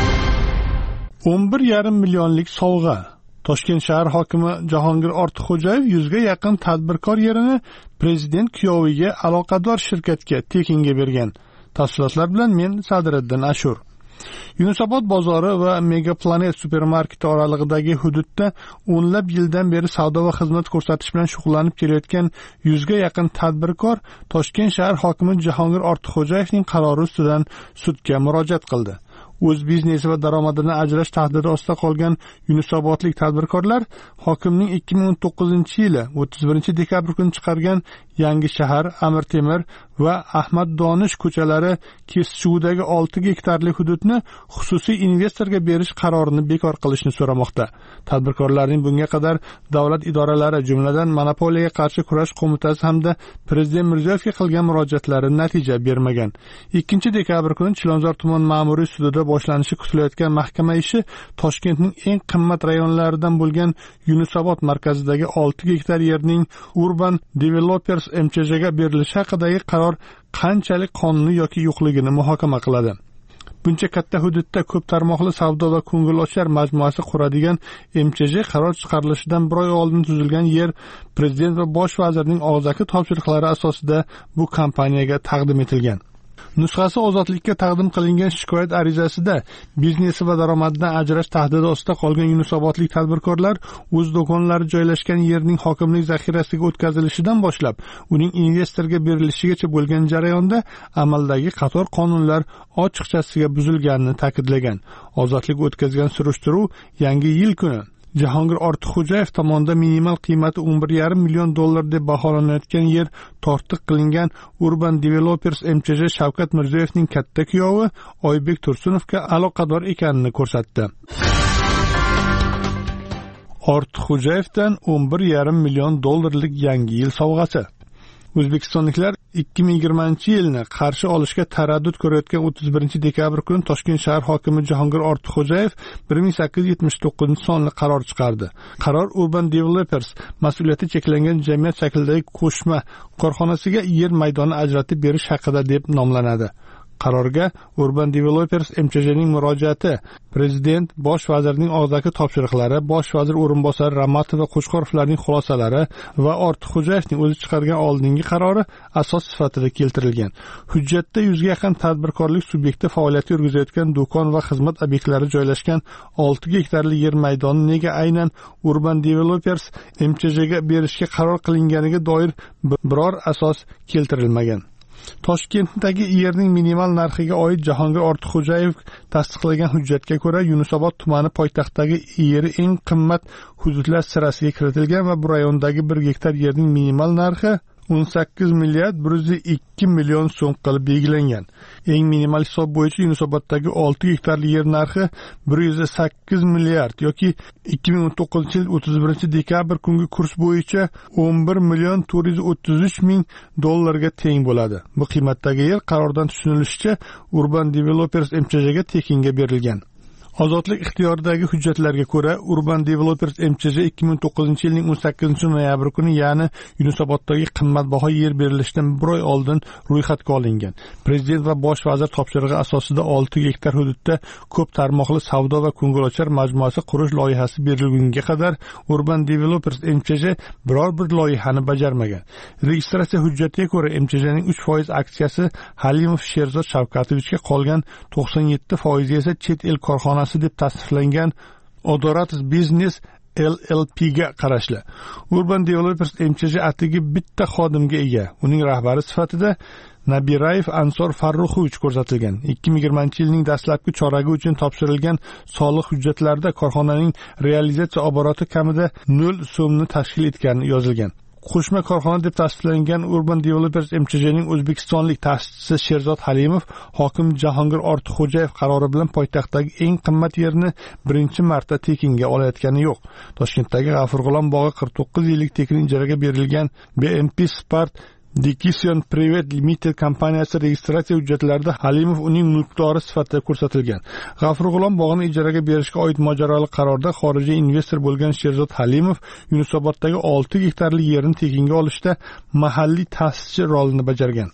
o'n bir yarim millionlik sovg'a. Toshkent shahar hokimi Jahongir Ortiqxo'jayev yuzga yaqin tadbirkor yerini prezident kuyoviga aloqador shirkatga tekinga bergan. Tafsilotlar bilan men Sadriddin Ashur. Yunusobod bozori va Megaplanet supermarketi oralig'idagi hududda o'nlab yildan beri savdo va xizmat ko'rsatish bilan shug'ullanib kelayotgan yuzga yaqin tadbirkor Toshkent shahar hokimi Jahongir Ortiqxo'jayevning qarori ustidan sudga murojaat qildi. O'z biznesi va daromadini ajrash tahdidi ostida qolgan yunusobodlik tadbirkorlar hokimning ikki ming o'n to'qqizinchi yili o'ttiz birinchi dekabr kuni chiqargan Yangi shahar, Amir Temir va Ahmad Donish ko'chalari kesishuvidagi olti gektarli hududni xususiy investorga berish qarorini bekor qilishni so'ramoqda. Tadbirkorlarning bunga qadar davlat idoralari, jumladan monopoliyaga qarshi kurash qo'mitasi hamda prezident Mirziyoyevga qilgan murojaatlari natija bermagan. ikkinchi dekabr kuni Chilonzor tuman ma'muriy sudida boshlanishi kutilayotgan mahkama ishi Toshkentning eng qimmat rayonlaridan bo'lgan Yunusobod markazidagi olti gektar yerning Urban Developers M C J'ga berilishi haqidagi qaror qanchalik qonuniy yoki yo'qligini muhokama qiladi. Buncha katta hududda ko'p tarmoqli savdo va ko'ngilochar majmuasi quradigan M C J qaror chiqarilishidan bir oy oldin tuzilgan yer prezident va bosh vazirning og'zaki topshiriqlari asosida bu kompaniyaga taqdim etilgan. Nusxasi ozodlikka taqdim qilingan shikoyat arizasida biznesi va daromadidan ajrash tahdidi ostida qolgan yunusobodlik tadbirkorlar o'z do'konlari joylashgan yerning hokimlik zaxirasiga o'tkazilishidan boshlab uning investorga berilishigacha bo'lgan jarayonda amaldagi qator qonunlar ochiqchasiga buzilganini ta'kidlagan. Ozodlik o'tkazgan surishtiruv Yangi yil kuni Jahongir Ortiqxo'jayev tomonidan minimal qiymati o'n bir yarim million dollar deb baholanayotgan yer tortiq qilingan Urban Developers M C J Shavkat Mirziyoyevning katta kuyovi Oybek Tursunovga aloqador ekanini ko'rsatdi. Ortiqxo'jayevdan o'n bir yarim million dollarlik Yangi yil sovg'asi. O'zbekistonliklar ikki ming yigirmanchi yilni qarshi olishga taraddud ko'rayotgan o'ttiz birinchi dekabr kuni Toshkent shahar hokimi Jahongir Ortiqxo'jayev bir ming sakkiz yuz yetmish to'qqizinchi sonli qaror chiqardi. Qaror Urban Developers mas'uliyati cheklangan jamiyat shaklidagi qo'shma korxonasiga yer maydoni ajratib berish haqida deb nomlanadi. Qarorga Urban Developers M Ch Jning murojaati, Prezident, Bosh vazirning og'zaki topshiriqlari, Bosh vazir o'rinbosari Ramatov va Qo'chqorovlarning xulosalari va Ortiqxo'jayevning o'zi chiqargan oldingi qarori asos sifatida keltirilgan. Hujjatda yuzga yaqin tadbirkorlik subyekti faoliyat yuritayotgan do'kon va xizmat obyektlari joylashgan olti gektarli yer maydoni nega aynan Urban Developers M Ch Jga berishga qaror qilinganiga doir biror asos keltirilmagan. Toshkentdagi yerning minimal narxiga oid Jahongir Ortiqxo'jayev tasdiqlagan hujjatga ko'ra, Yunusobod tumani poytaxtdagi yeri eng qimmat hududlar sirasiga kiritilgan va bu rayondagi bir gektar yerning minimal narxi o'n sakkiz milliard bir yuz ikki million so'm qilib belgilangan. Eng minimal hisob bo'yicha Yunusoboddagi olti gektarli yer narxi bir yuz sakkiz milliard yoki ikki ming o'n to'qqizinchi yil o'ttiz birinchi dekabr kungi kurs bo'yicha o'n bir million to'rt yuz o'ttiz uch ming dollarga teng bo'ladi. Bu qiymatdagi yer qarordan tushunilishicha Urban Developers M Ch Jga tekinga berilgan. Ozodlik ixtiyoridagi hujjatlarga ko'ra, Urban Developers M Ch J ikki ming to'qqizinchi yilning o'n sakkizinchi noyabr kuni, ya'ni Yunusoboddagi qimmatbaho yer berilishidan bir oy oldin ro'yxatga olingan. Prezident va bosh vazir topshirig'i asosida olti gektar hududda ko'p tarmoqli savdo va ko'ngilochar majmuasi qurish loyihasi berilgunga qadar Urban Developers M Ch J biror bir loyihani bajarmagan. Registratsiya hujjatiga ko'ra, M Ch Jning uch foiz aksiyasi Halimov Sherzod Shavkatovichga, qolgan to'qson yetti foiz esa chet el korxonasi deb tasniflangan Odoratus Business L L P ga qarashli. Urban Developers M Ch J atigi bitta xodimga ega. Uning rahbari sifatida Nabirayev Ansor Farruxovich ko'rsatilgan. ikki ming yigirmanchi yilning dastlabki choragi uchun topshirilgan soliq hujjatlarida korxonaning realizatsiya oboroti kamida nol so'mni tashkil etgani yozilgan. Qo'shma korxona deb tasdiqlangan Urban Developers M Ch Jning o'zbekistonlik ta'sischisi Sherzod Halimov hokim Jahongir Ortiqxo'jayev qarori bilan poytaxtdagi eng qimmat yerni birinchi marta tekinga olayotgani yo'q. Toshkentdagi G'afurg'ulom bog'i qirq to'qqiz yillik tekin ijaraga berilgan B M P Spart Decision Private Limited kompaniyasi registratsiya hujjatlarida Halimov uning mulkdori sifatida ko'rsatilgan. G'afurg'ulom bog'ini ijaraga berishga oid mojaroli qarorda xorijiy investor bo'lgan Sherzod Halimov Yunusoboddagi olti gektarli yerni tekinga olishda mahalliy ta'sischi rolini bajargan.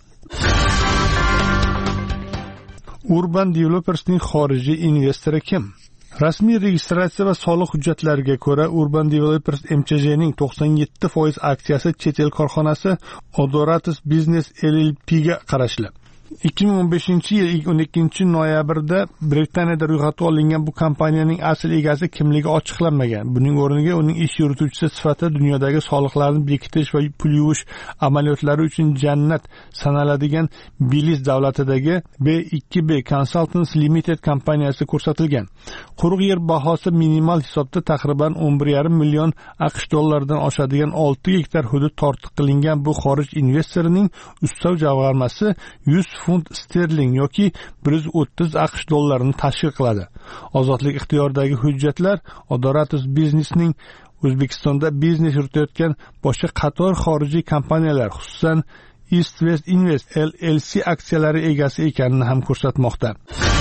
Urban Developersning xorijiy investori kim? Rasmiy registratsiya va soliq hujjatlariga ko'ra, Urban Developers M Ch Jning to'qson yetti foiz aksiyasi chet el korxonasi Odoratus Business L L P ga qarashli. ikki ming o'n beshinchi yil o'n ikkinchi noyabrda Britaniyada ro'yxatga olingan bu kompaniyaning asl egasi kimligi ochiqlanmagan. Buning o'rniga uning ish yurituvchisi sifatida dunyodagi soliqlarni bekitish va pul yuvish amaliyotlari uchun jannat sanaladigan Beliz davlatidagi B ikki B Consultants Limited kompaniyasi ko'rsatilgan. Quruq yer bahosi minimal hisobda taxriban o'n bir yarim million AQSh dollaridan oshadigan olti gektar hudud tortiq qilingan bu xorij investorining ustav jamg'armasi yuz funt sterling yoki bir yuz o'ttiz AQSh dollarini tashkil qiladi. Ozodlik ixtiyoridagi hujjatlar Odoratus Businessning O'zbekistonda biznes yuritayotgan boshqa qator xorijiy kompaniyalar, xususan East West Invest L L C aksiyalari egasi ekanini ham ko'rsatmoqda.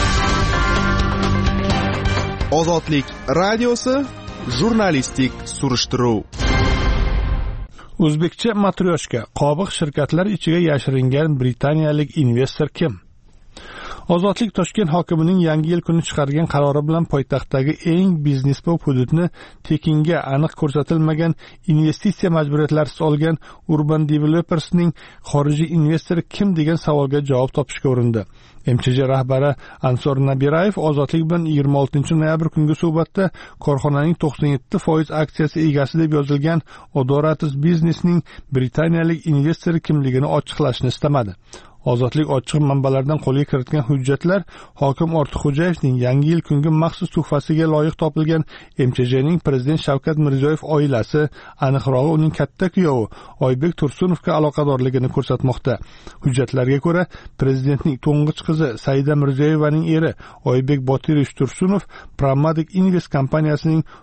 Ozodlik radiosi jurnalistik surishtiruv. O'zbekcha matryoshka, qobiq shirkatlar ichiga yashiringan britaniyalik investor kim? Ozodlik Toshkent hokimining yangi yil kuni chiqargan qarori bilan poytaxtdagi eng biznesbop hududni tekinga aniq ko'rsatilmagan investitsiya majburiyatlarisiz olgan Urban Developersning xorijiy investori kim degan savolga javob topishga urindi. M Ch J rahbari Ansor Nabirayev Ozodlik bilan yigirma oltinchi noyabr kungi suhbatda korxonaning to'qson yetti foiz aksiyasi egasi deb yozilgan Odoratus Businessning britaniyalik investori kimligini ochiqlashni istamadi. Ozodlik ochiq manbalardan qo'lga kiritgan hujjatlar hokim Ortiqxo'jayevning yangi yil kungi maxsus tuhfasiga loyiq topilgan M Ch Jning Prezident Shavkat Mirziyoyev oilasi, aniqrog'i uning katta kuyovi Oybek Tursunovga aloqadorligini ko'rsatmoqda. Hujjatlarga ko'ra, prezidentning to'ng'ich qizi Saida Mirziyoyevaning eri Oybek Botirovich Tursunov Pramatic Invest kompaniyasining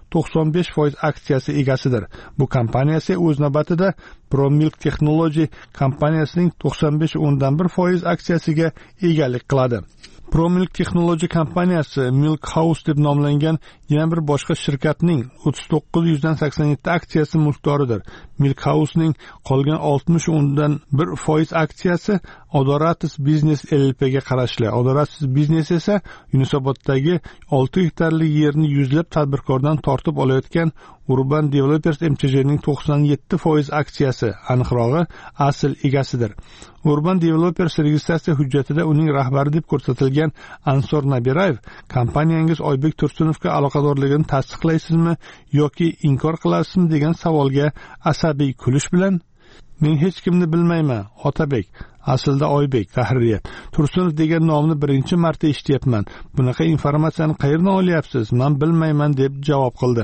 to'qson besh foiz aksiyasi egasidir. Bu kompaniya esa o'z navbatida ProMilk Technology kompaniyasining to'qson besh o'ndan bir foiz aksiyasiga egalik qiladi. ProMilk Technology kompaniyasi Milk House deb nomlangan yana bir boshqa shirkatning o'ttiz to'qqiz yuzdan sakson yetti aksiyasi mulkdoridir. Milk House'ning qolgan oltmish o'ndan bir foiz aksiyasi Odoratis Business L L P ga qarashli. Odoratis Business esa Yunusoboddagi olti gektarlik yerni yuzlab tadbirkordan tortib olayotgan Urban Developers M Ch J'ning to'qson yetti foiz aksiyasi, aniqrog'i asl egasidir. Urban Developers registratsiya hujjatida uning rahbari deb ko'rsatilgan Ansor Nabirayev kompaniyangiz Oybek Tursunovga aloqadorligini tasdiqlaysizmi yoki inkor qilasizmi degan savolga asabiy kulish bilan men hech kimni bilmayman, Otabek, aslida Oybek, tahririyat. Tursunov degan nomni birinchi marta eshityapman. Bunaqa informatsiyani qayerdan olyapsiz? Men bilmayman deb javob qildi.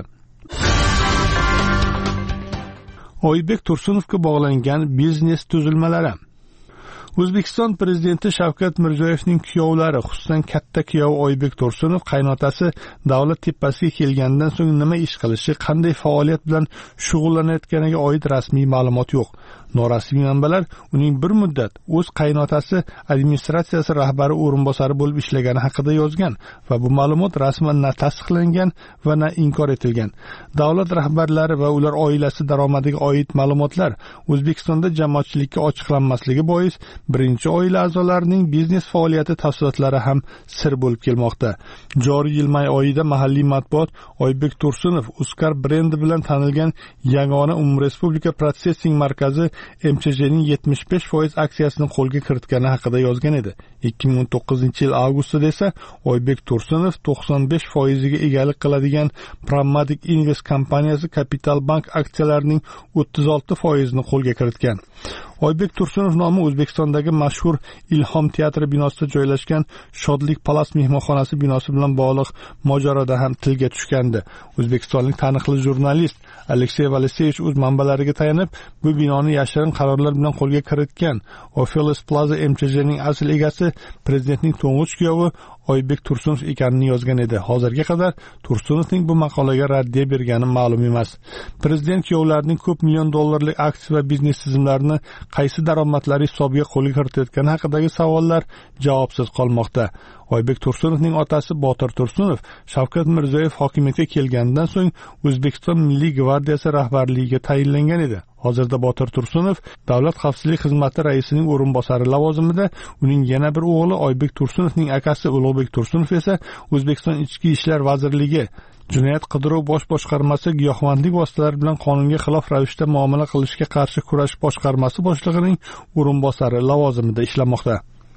Oybek Tursunovga bog'langan biznes tuzilmalari. O'zbekiston prezidenti Shavkat Mirziyoyevning kuyovlari, xususan katta kuyovi Oybek Tursunov qaynotasi davlat tepasiga kelgandan so'ng nima ish qilishi, qanday faoliyat bilan shug'ullanayotganiga oid rasmiy ma'lumot yo'q. Norasmiy manbalar uning bir muddat o'z qaynotasi administratsiyasi rahbari o'rinbosari bo'lib ishlagani haqida yozgan va bu ma'lumot rasman na tasdiqlangan va na inkor etilgan. Davlat rahbarlari va ular oilasi daromadiga oid ma'lumotlar O'zbekistonda jamoatchilikka ochiqlanmasligi bois birinchi oila a'zolarining biznes faoliyati tafsilotlari ham sir bo'lib kelmoqda. Joriy yil may oyida mahalliy matbuot Oybek Tursunov Uskar brendi bilan tanilgan yagona umumrespublika protsessing markazi M Ch J'ning yetmish besh foiz aksiyasini qo'lga kiritgani haqida yozgan edi. ikki ming o'n to'qqizinchi yil avgustida esa Oybek Tursunov to'qson besh foiziga egalik qiladigan Pragmatic Invest kompaniyasi Kapital Bank aksiyalarining o'ttiz olti foizini qo'lga kiritgan. Oybek Tursunov nomi O'zbekistondagi mashhur Ilhom teatri binosida joylashgan Shodlik Palas mehmonxonasi binosi bilan bog'liq mojaroda ham tilga tushgandi. O'zbekistonlik taniqli jurnalist Aleksey Valeseyevich o'z manbalariga tayanib, bu binoni yashirin qarorlar bilan qo'lga kiritgan Ophelis Plaza M Ch J'ning asl egasi prezidentning to'ng'ich kuyovi Oybek Tursunov ekanini yozgan edi. Hozirga qadar Tursunovning bu maqolaga raddiya bergani ma'lum emas. Prezident kuyovlarining ko'p million dollarlik aksiya va biznes tizimlarini qaysi daromadlari hisobiga qo'lga kiritayotgani haqidagi savollar javobsiz qolmoqda. Oybek Tursunovning otasi Botir Tursunov Shavkat Mirziyoyev hokimiyatga kelganidan so'ng O'zbekiston Milliy gvardiyasi rahbarligiga tayinlangan edi. Hozirda Botir Tursunov Davlat xavfsizlik xizmati raisining o'rinbosari lavozimida, uning yana bir o'g'li Oybek Tursunovning akasi Ulug'bek Tursunov esa O'zbekiston Ichki ishlar vazirligi Jinoyat qidiruv bosh boshqarmasi giyohvandlik vositalari bilan qonunga xilof ravishda muomala qilishga qarshi kurash boshqarmasi boshlig'ining o'rinbosari lavozimida ishlamoqda.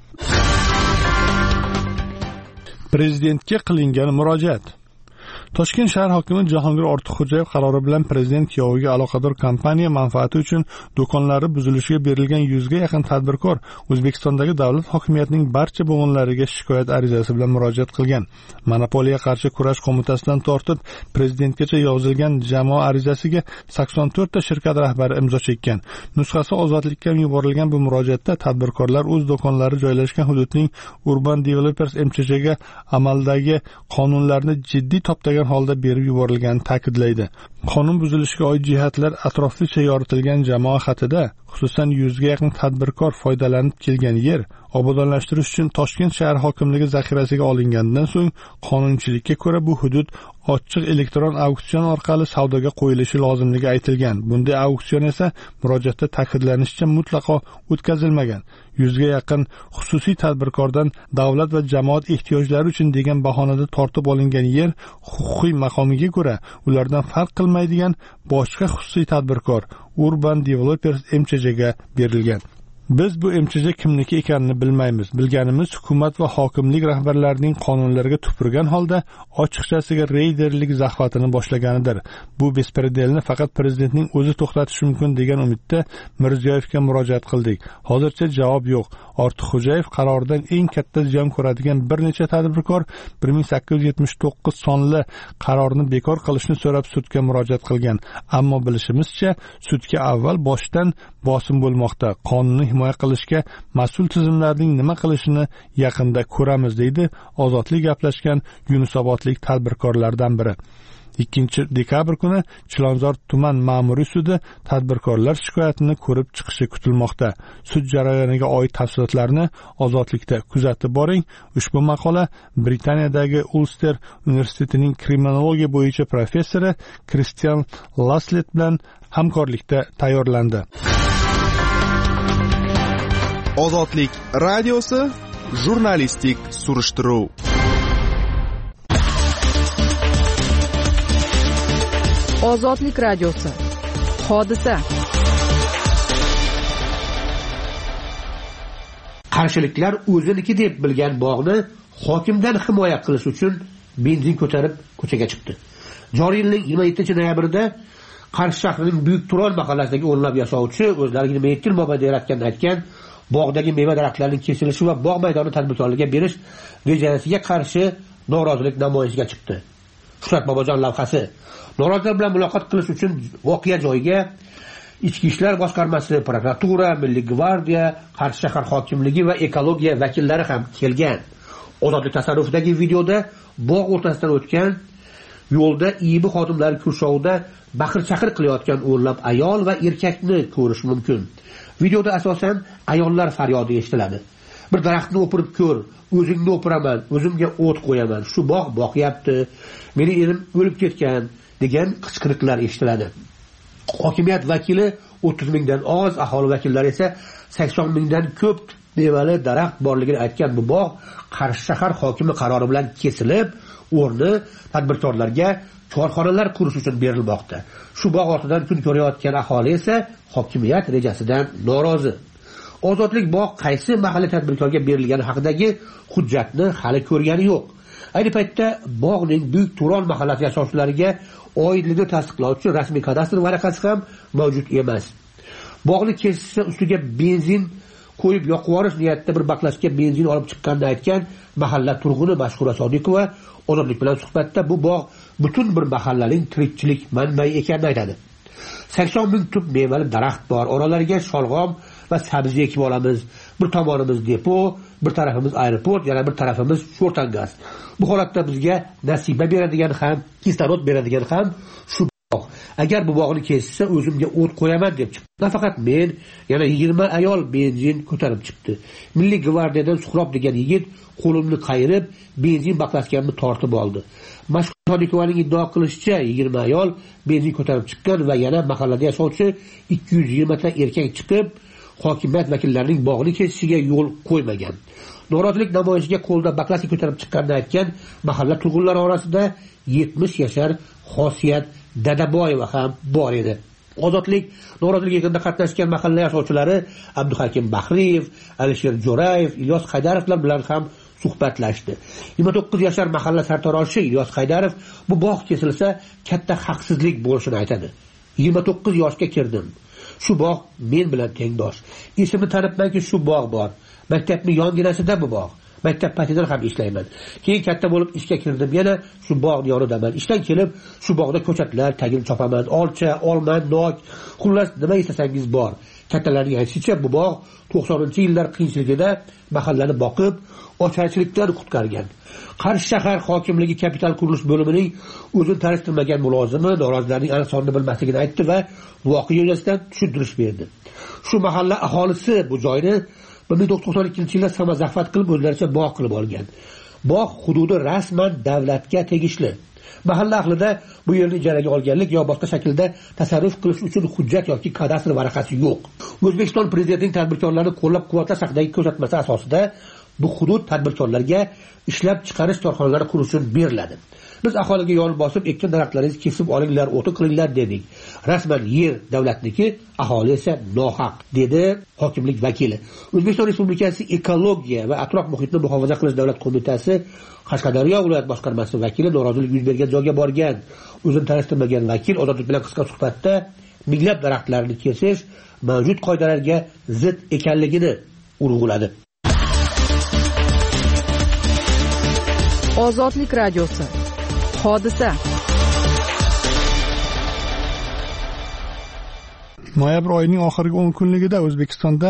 Prezidentga qilingan murojaat. Toshkent shahar hokimi Jahongir Ortiqxo'jayev qarori bilan prezident kuyoviga aloqador kompaniya manfaati uchun do'konlari buzilishiga berilgan yuzga yaqin tadbirkor O'zbekistondagi davlat hokimiyatining barcha bo'g'inlariga shikoyat arizasi bilan murojaat qilgan. Monopoliyaga qarshi kurash qo'mitasidan tortib prezidentgacha yozilgan jamoa arizasiga sakson to'rt ta shirkat rahbari imzo chekkan. Nusxasi ozodlikka yuborilgan bu murojaatda tadbirkorlar o'z do'konlari joylashgan hududning Urban Developers M Ch J'ga amaldagi qonunlarni jiddiy toptagan holda berib yuborilganini ta'kidlaydi. Qonun buzilishiga oid jihatlar atroflicha yoritilgan jamoa xatida, xususan yuzga yaqin tadbirkor foydalanib kelgan yer obodonlashtirish uchun Toshkent shahar hokimligi zaxirasiga olingandan so'ng qonunchilikka ko'ra bu hudud ochiq elektron auksion orqali savdoga qo'yilishi lozimligi aytilgan. Bunday auksion esa murojaatda ta'kidlanishicha mutlaqo o'tkazilmagan. Yuzga yaqin xususiy tadbirkordan davlat va jamoat ehtiyojlari uchun degan bahonada tortib olingan yer huquqiy maqomiga ko'ra ulardan farq qilmaydigan boshqa xususiy tadbirkor Urban Developers M Ch J'ga berilgan. Biz bu M Ch J kimniki ekanini bilmaymiz. Bilganimiz hukumat va hokimlik rahbarlarining qonunlarga tupurgan holda ochiqchasiga reyderlik zahvatini boshlaganidir. Bu bespredelni faqat prezidentning o'zi to'xtatishi mumkin degan umidda Mirziyoyevga murojaat qildik. Hozircha javob yo'q. Ortiqxo'jayev qaroridan eng katta ziyon ko'radigan bir necha tadbirkor bir ming sakkiz yuz yetmish to'qqiz sonli qarorni bekor qilishni so'rab sudga murojaat qilgan. Ammo bilishimizcha sudga avval boshdan bosim bo'lmoqda. Qonunni himoya qilishga mas'ul tizimlarning nima qilishini yaqinda ko'ramiz, deydi ozodlik gaplashgan Yunusobodlik tadbirkorlardan biri. ikkinchi dekabr kuni Chilonzor tuman ma'muriy sudi tadbirkorlar shikoyatini ko'rib chiqishi kutilmoqda. Sud jarayoniga oid tafsilotlarni Ozodlikda kuzatib boring. Ushbu maqola Britaniyadagi Ulster universitetining kriminologiya bo'yicha professori Kristian Laslet bilan hamkorlikda tayyorlandi. Ozodlik radiosi jurnalistik surishtiruv. Ozodlik radiosi. Hodisa. Qarshiliklar o'ziniki deb bilgan bog'ni hokimdan himoya qilish uchun benzin ko'tarib ko'chaga chiqdi. Joriy yilning yigirma yettinchi noyabrida Qarshi shahrining Buyuk Turon mahallasidagi o'nlab yashovchi o'zlariga yigirma yetti yil mobaynida yaratganini aytgan bog'dagi meva daraxtlarining kesilishi va bog' maydoni tadbirkorlarga berish rejasiga qarshi norozilik namoyishiga chiqdi. Shuhrat Bobojon lavhasi. Norozilar bilan muloqot qilish uchun voqea joyiga Ichki ishlar boshqarmasi, prokuratura, Milliy gvardiya, Qarshi shahar hokimligi va ekologiya vakillari ham kelgan. Ozodlik tasarrufidagi videoda bog' o'rtasidan o'tgan yo'lda I B xodimlari kurshovida baqir-chaqir qilayotgan o'nlab ayol va erkakni ko'rish mumkin. Videoda asosan ayollar faryodi eshitiladi. Bir daraxtni o'pirib ko'r, o'zingni o'piraman, o'zimga o't qo'yaman, shu bog' boqyapti, meni erim o'lib ketgan degan qichqiriqlar eshitiladi. Hokimiyat vakili o'ttiz mingdan oz, aholi vakillari esa sakson mingdan ko'p mevali daraxt borligini aytgan bu bog' Qarshi shahar hokimi qarori bilan kesilib, o'rni tadbirkorlarga korxonalar qurish uchun berilmoqda. Shu bog' ortidan kun ko'rayotgan aholi esa hokimiyat rejasidan norozi. Ozodlik bog' qaysi mahalliy tadbirkorga berilgani haqidagi hujjatni hali ko'rgani yo'q. Ayni paytda bog'ning Buyuk Turon mahallasi yashovchilariga oidligini tasdiqlovchi rasmiy kadastr varaqasi ham mavjud emas. Bog'ni kesishsa ustiga benzin qo'yib yoqib yuborish niyatida bir baklashga benzin olib chiqqanini aytgan mahalla turg'uni Mashhura Sodiqova Ozodlik bilan suhbatda bu bog' butun bir mahallaning tirikchilik manbai ekanini aytadi. sakson ming tub mevali daraxt bor, oralariga sholg'om va sabzi ekib olamiz. Bir tomonimiz depo, bir tarafimiz aeroport, yana bir tarafimiz sho'rtangaz. Bu holatda bizga nasiba beradigan ham, kislorod beradigan ham shu bog'. Agar bu bog'ni kesishsa o'zimga o't qo'yaman deb chiqdi. Nafaqat men, yana yigirma ayol benzin ko'tarib chiqdi. Milliy gvardiyadan Suhrob degan yigit qo'limni qayirib, benzin baklashganini tortib oldi. Mashhur Sodiqovaning iddio qilishicha, yigirma ayol benzin ko'tarib chiqqan va yana mahallada yashovchi ikki yuz yigirma ta erkak chiqib, hokimiyat vakillarining bog'ni kesishiga yo'l qo'ymagan. Norozilik namoyishiga qo'lda baklashga ko'tarib chiqqanini aytgan mahalla turg'unlari orasida yetmish yashar Xosiyat Dadaboyeva ham bor edi. Ozodlik norozilik yig'inida qatnashgan mahalla yashovchilari Abduhakim Bahriyev, Alisher Jo'rayev, Ilyos Haydarovlar bilan ham suhbatlashdi. yigirma to'qqiz yashar mahalla sartaroshi Ilyos Haydarov bu bog' kesilsa katta haqsizlik bo'lishini aytadi. yigirma to'qqiz yoshga kirdim. Shu bog' men bilan tengdosh. Esimni tanibmanki shu bog' bor. Maktabning yonginasida bu bog'. Maktab paytidan ham ishlayman. Keyin katta bo'lib ishga kirdim, yana shu bog'ning yonidaman. Ishdan kelib shu bog'da ko'chatlar tagini chopaman, olcha, olma, nok, xullas nima istasangiz bor. Kattalarning aytishicha bu bog' to'qsoninchi yillar qiyinchiligida mahallani boqib, ocharchilikdan qutqargan. Qarshi shahar hokimligi kapital qurilish bo'limining o'zini tanishtirmagan mulozimi norozilarning aniq sonini bilmasligini aytdi va voqea yuzasidan tushuntirish berdi. Shu mahalla aholisi bu joyni bir ming to'qqiz yuz to'qson ikkinchi yilda samazafat qilib o'zlaricha bog' qilib olgan. Bog' hududi rasman davlatga tegishli. Mahalla ahlida bu yerni ijaraga olganlik yo boshqa shaklda tasarruf qilish uchun hujjat yoki kadastr varaqasi yo'q. O'zbekiston prezidentining tadbirkorlarni qo'llab-quvvatlash haqidagi ko'rsatmasi asosida bu hudud tadbirkorlarga ishlab chiqarish korxonalari qurish uchun beriladi. Biz aholiga yo'l bosib, ekkan daraxtlaringizni kesib olinglar, o'ti qilinglar dedik. Rasman yer davlatniki, aholi esa nohaq, dedi hokimlik vakili. O'zbekiston Respublikasi Ekologiya va atrof muhitni muhofaza qilish davlat qo'mitasi Qashqadaryo viloyat boshqarmasi vakili norozilik yuz bergan joyga borgan. O'zini tanishtirmagan vakil Ozodlik bilan qisqa suhbatda minglab daraxtlarni kesish mavjud qoidalarga zid ekanligini urg'uladi. Ozodlik radiosi. Hodisa. Noyabr oyining oxirgi o'n kunligida O'zbekistonda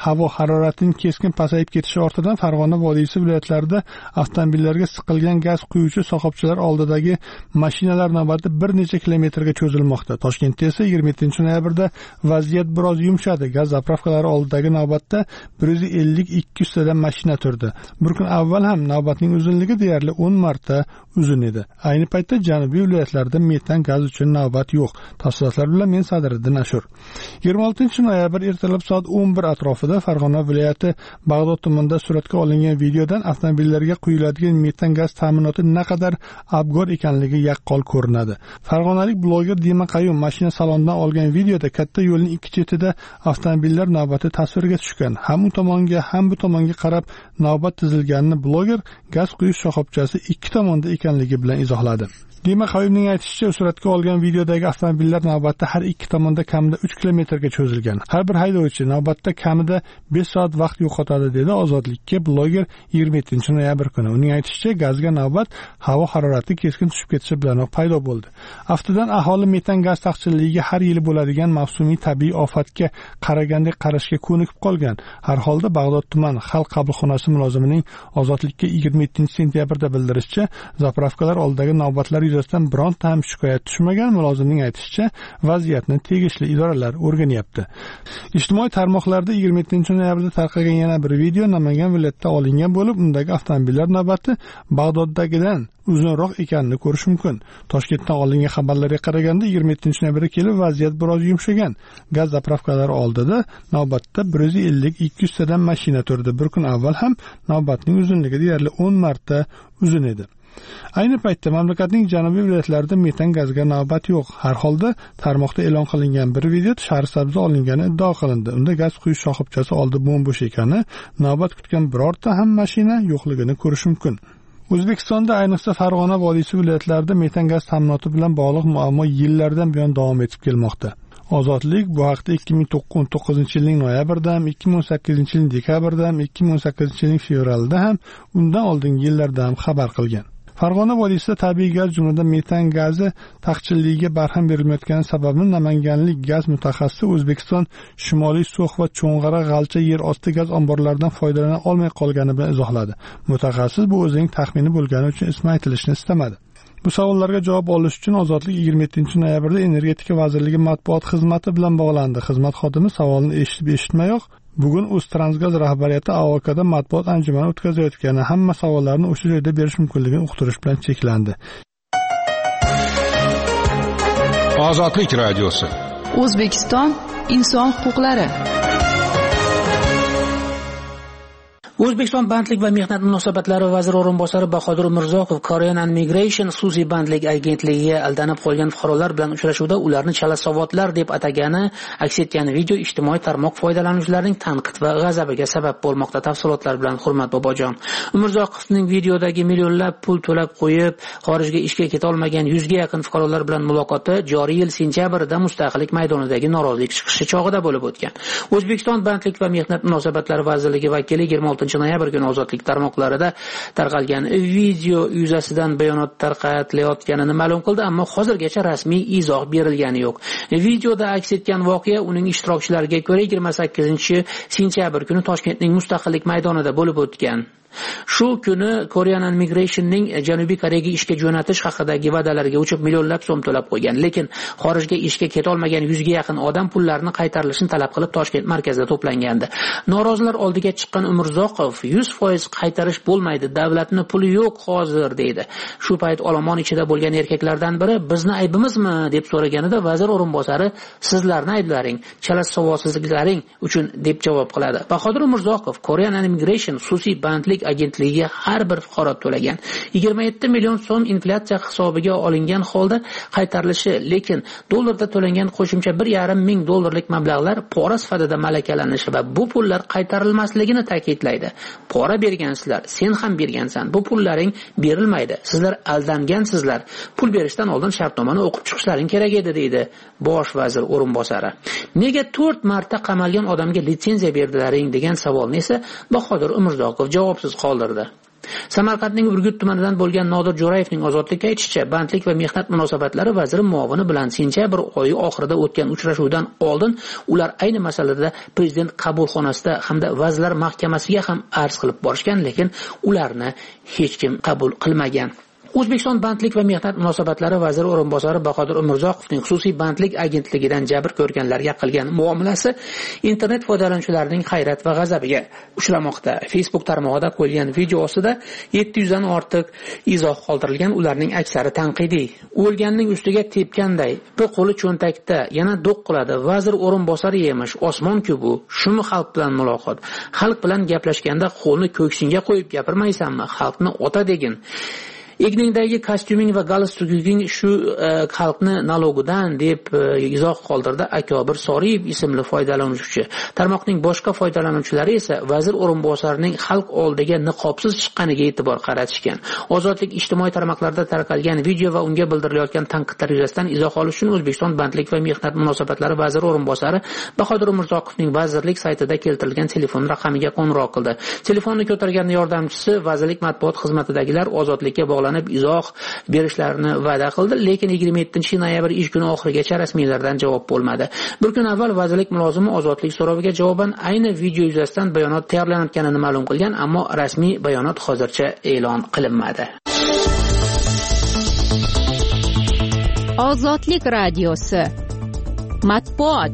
havo haroratining keskin pasayib ketishi ortidan Farg'ona vodiysi viloyatlarida avtomobillarga siqilgan gaz quyuvchi shoxobchalar oldidagi mashinalar navbati bir necha kilometrga cho'zilmoqda. Toshkentda esa yigirma yettinchi noyabrda vaziyat biroz yumshadi. Gaz zapravkalari oldidagi navbatda bir yuz ellik ikki yuztadan mashina turdi. Bir kun avval ham navbatning uzunligi deyarli o'n marta uzun edi. Ayni paytda janubiy viloyatlarda metan gaz uchun navbat yo'q. Tafsilotlar bilan men Sadriddin Ashur. yigirma oltinchi noyabr ertalab soat o'n bir atrofida Farg'ona viloyati Bag'dod tumanida suratga olingan videodan avtomobillarga quyiladigan metan gaz ta'minoti naqadar abgor ekanligi yaqqol ko'rinadi. Farg'onalik bloger Dima Qayyum mashina salonidan olgan videoda katta yo'lning ikki chetida avtomobillar navbati tasvirga tushgan. Ham u tomonga, ham bu tomonga qarab navbat tizilganini bloger gaz quyish shoxobchasi ikki tomonda ekanligi bilan izohladi. Dima Qayyumning aytishicha, suratga olgan videodagi avtomobillar navbatda har ikki tomonda kamida uch kilometrga cho'zilgan. Har bir haydovchi navbatda kamida besh soat vaqt yo'qotadi, dedi Ozodlikka bloger yigirma yettinchi noyabr kuni. Uning aytishicha, gazga navbat havo harorati keskin tushib ketishi bilanoq paydo bo'ldi. Aftidan aholi metan gaz taqchilligiga har yili bo'ladigan mavsumiy tabiiy ofatga qaragandek qarashga ko'nikib qolgan. Har holda Bag'dod tuman xalq qabulxonasi mulozimining Ozodlikka yigirma yettinchi sentyabrda bildirishicha, zapravkalar oldidagi navbatlar yuzasidan bironta ham shikoyat tushmagan. Mulozimning aytishicha, vaziyatni tegishli idoralar o'rganyapti. Ijtimoiy tarmoqlarda yigirma yettinchi noyabrda tarqalgan yana bir video Namangan viloyatida olingan bo'lib, undagi avtomobillar navbati Bag'doddagidan uzunroq ekanini ko'rish mumkin. Toshkentdan olingan xabarlarga qaraganda yigirma yettinchi noyabrga kelib vaziyat biroz yumshagan. Gaz zapravkalari oldida navbatda bir yuz ellik ikki yuztadan mashina turdi. Bir kun avval ham navbatning uzunligi deyarli o'n marta uzun edi. Ayni paytda mamlakatning janubiy viloyatlarida metan gazga navbat yo'q. Har holda tarmoqda e'lon qilingan bir video Shahrisabzda olingani iddao qilindi. Unda gaz quyish shoxobchasi oldi bo'm-bo'sh ekani, navbat kutgan birorta ham mashina yo'qligini ko'rish mumkin. O'zbekistonda, ayniqsa Farg'ona vodiysi viloyatlarida metan gaz ta'minoti bilan bog'liq muammo yillardan buyon davom etib kelmoqda. Ozodlik bu haqda ikki ming o'n to'qqizinchi yilning noyabrida ham, ikki ming o'n sakkizinchi yilning dekabrida ham, ikki ming o'n sakkizinchi yilning fevralida ham, undan oldingi yillarda ham xabar qilgan. Farg'ona vodiysida tabiiy gaz, jumladan metan gazi taqchilligiga barham berilmayotgani sababini namanganlik gaz mutaxassisi O'zbekiston Shimoliy So'x va Cho'ng'ara G'alcha yer osti gaz omborlaridan foydalana olmay qolgani bilan izohladi. Mutaxassis bu o'zining taxmini bo'lgani uchun ismi aytilishini istamadi. Bu savollarga javob olish uchun Ozodlik yigirma yettinchi noyabrda Energetika vazirligi matbuot xizmati bilan bog'landi. Xizmat xodimi savolni eshitib eshitmayoq bugun O'ztransgaz rahbariyati A O K'da matbuot anjumani o'tkazayotgani, hamma savollarni o'sha joyda berish mumkinligini uqtirish bilan cheklandi. Ozodlik radiosi. O'zbekiston inson huquqlari. O'zbekiston bandlik va mehnat munosabatlari vaziri o'rinbosari Bahodir Umirzoqov Korean and Migration xususiy bandlik agentligiga aldanib qolgan fuqarolar bilan uchrashuvda ularni chalasavotlar deb atagani aks etgan video ijtimoiy tarmoq foydalanuvchilarining tanqid va g'azabiga sabab bo'lmoqda. Tafsilotlar bilan Hurmat Bobojon. Umirzoqovning videodagi millionlab pul to'lab qo'yib xorijga ishga keta olmagan yuzga yaqin fuqarolar bilan muloqoti joriy yil sentyabrda Mustaqillik maydonidagi norozilik chiqishi chog'ida bo'lib o'tgan. O'zbekiston bandlik va mehnat munosabatlari vazirligi vakili yigirma oltinchi noyabr kuni Ozodlik tarmoqlarida tarqalgan video yuzasidan bayonot tarqatilayotganini ma'lum qildi, ammo hozirgacha rasmiy izoh berilgani yo'q. Videoda aks etgan voqea uning ishtirokchilariga ko'ra yigirma sakkizinchi sentyabr kuni Toshkentning Mustaqillik maydonida bo'lib o'tgan. Shu kuni Korean and Migration'ning Janubiy Koreyaga ishga jo'natish haqidagi va'dalarga uchib millionlab so'm to'lab qo'ygan, lekin xorijga ishga keta olmagan yuzga yaqin odam pullarini qaytarilishini talab qilib Toshkent markazida to'plangandi. Norozilar oldiga chiqqan Umirzoqov yuz foiz qaytarish bo'lmaydi, davlatning puli yo'q hozir deydi. Shu payt olomon ichida bo'lgan erkaklardan biri bizni aybimizmi deb so'raganida vazir o'rinbosari sizlarni ayblaring, chalas savodsizliklaring uchun deb javob qiladi. Bahodir Umirzoqov Korean and Migration xususiy bandlik agentligiga har bir fuqaro to'lagan yigirma yetti million so'm inflyatsiya hisobiga olingan holda qaytarilishi, lekin dollarda to'langan qo'shimcha bir yarim ming dollarlik mablag'lar pora sifatida malakalanishi va bu pullar qaytarilmasligini ta'kidlaydi. Pora bergansizlar, sen ham bergansan, bu pullaring berilmaydi, sizlar aldangansizlar, pul berishdan oldin shartnomani o'qib chiqishlaring kerak edi, deydi bosh vazir o'rinbosari. Nega to'rt marta qamalgan odamga litsenziya berdilaring degan savolni esa Bahodir Umirzoqov javobsiz qoldirdi. Samarqandning Urgut tumanidan bo'lgan Nodir Jo'rayevning Ozodlikka aytishicha, Bandlik va mehnat munosabatlari vaziri muovini bilan sentyabr oyi oxirida o'tgan uchrashuvdan oldin ular ayni masalada prezident qabulxonasida hamda vazirlar mahkamasiga ham arz qilib borishgan, lekin ularni hech kim qabul qilmagan. O'zbekiston Bandlik va mehnat munosabatlari vaziri o'rinbosari Bahodir Umurzoqovning xususiy bandlik agentligidan jabr ko'rganlarga qilgan muomalasi internet foydalanuvchilarining hayrat va g'azabiga uchramoqda. Facebook tarmog'ida qo'yilgan video ostida yetti yuz dan ortiq izoh qoldirilgan, ularning aksari tanqidiy. O'lganning ustiga tepganday, bir qo'li cho'ntakda, yana do'q qiladi. Vazir o'rinbosari emish, osmon-ku bu. Shumi xalq bilan muloqot. Xalq bilan gaplashganda qo'lni ko'ksingga qo'yib gapirmaysanmi? Xalqni ota degin. Egningdagi kostyuming va galstuking shu uh, xalqni nalogidan deb uh, izoh qoldirdi Akobir Soriyev ismli foydalanuvchi. Tarmoqning boshqa foydalanuvchilari esa vazir o'rinbosarining xalq oldiga niqobsiz chiqqaniga e'tibor qaratishgan. Ozodlik ijtimoiy tarmoqlarda tarqalgan video va unga bildirilayotgan tanqidlar yuzasidan izoh olish uchun O'zbekiston Bandlik va mehnat munosabatlari vaziri o'rinbosari Bahodir Umurzoqovning vazirlik saytida keltirilgan telefon raqamiga qo'ng'iroq qildi. Telefonni ko'targan yordamchisi vazirlik matbuot xizmatidagilar Ozodlikka bog'lanib izoh berishlarini va'da qildi, lekin yigirma yettinchi noyabr ish kuni oxirigacha rasmiylardan javob bo'lmadi. Bir kun avval vazirlik mulozimi Ozodlik so'roviga javoban ayni video yuzasidan bayonot tayyorlanayotganini ma'lum qilgan, ammo rasmiy bayonot hozircha e'lon qilinmadi. Ozodlik radiosi matbuot.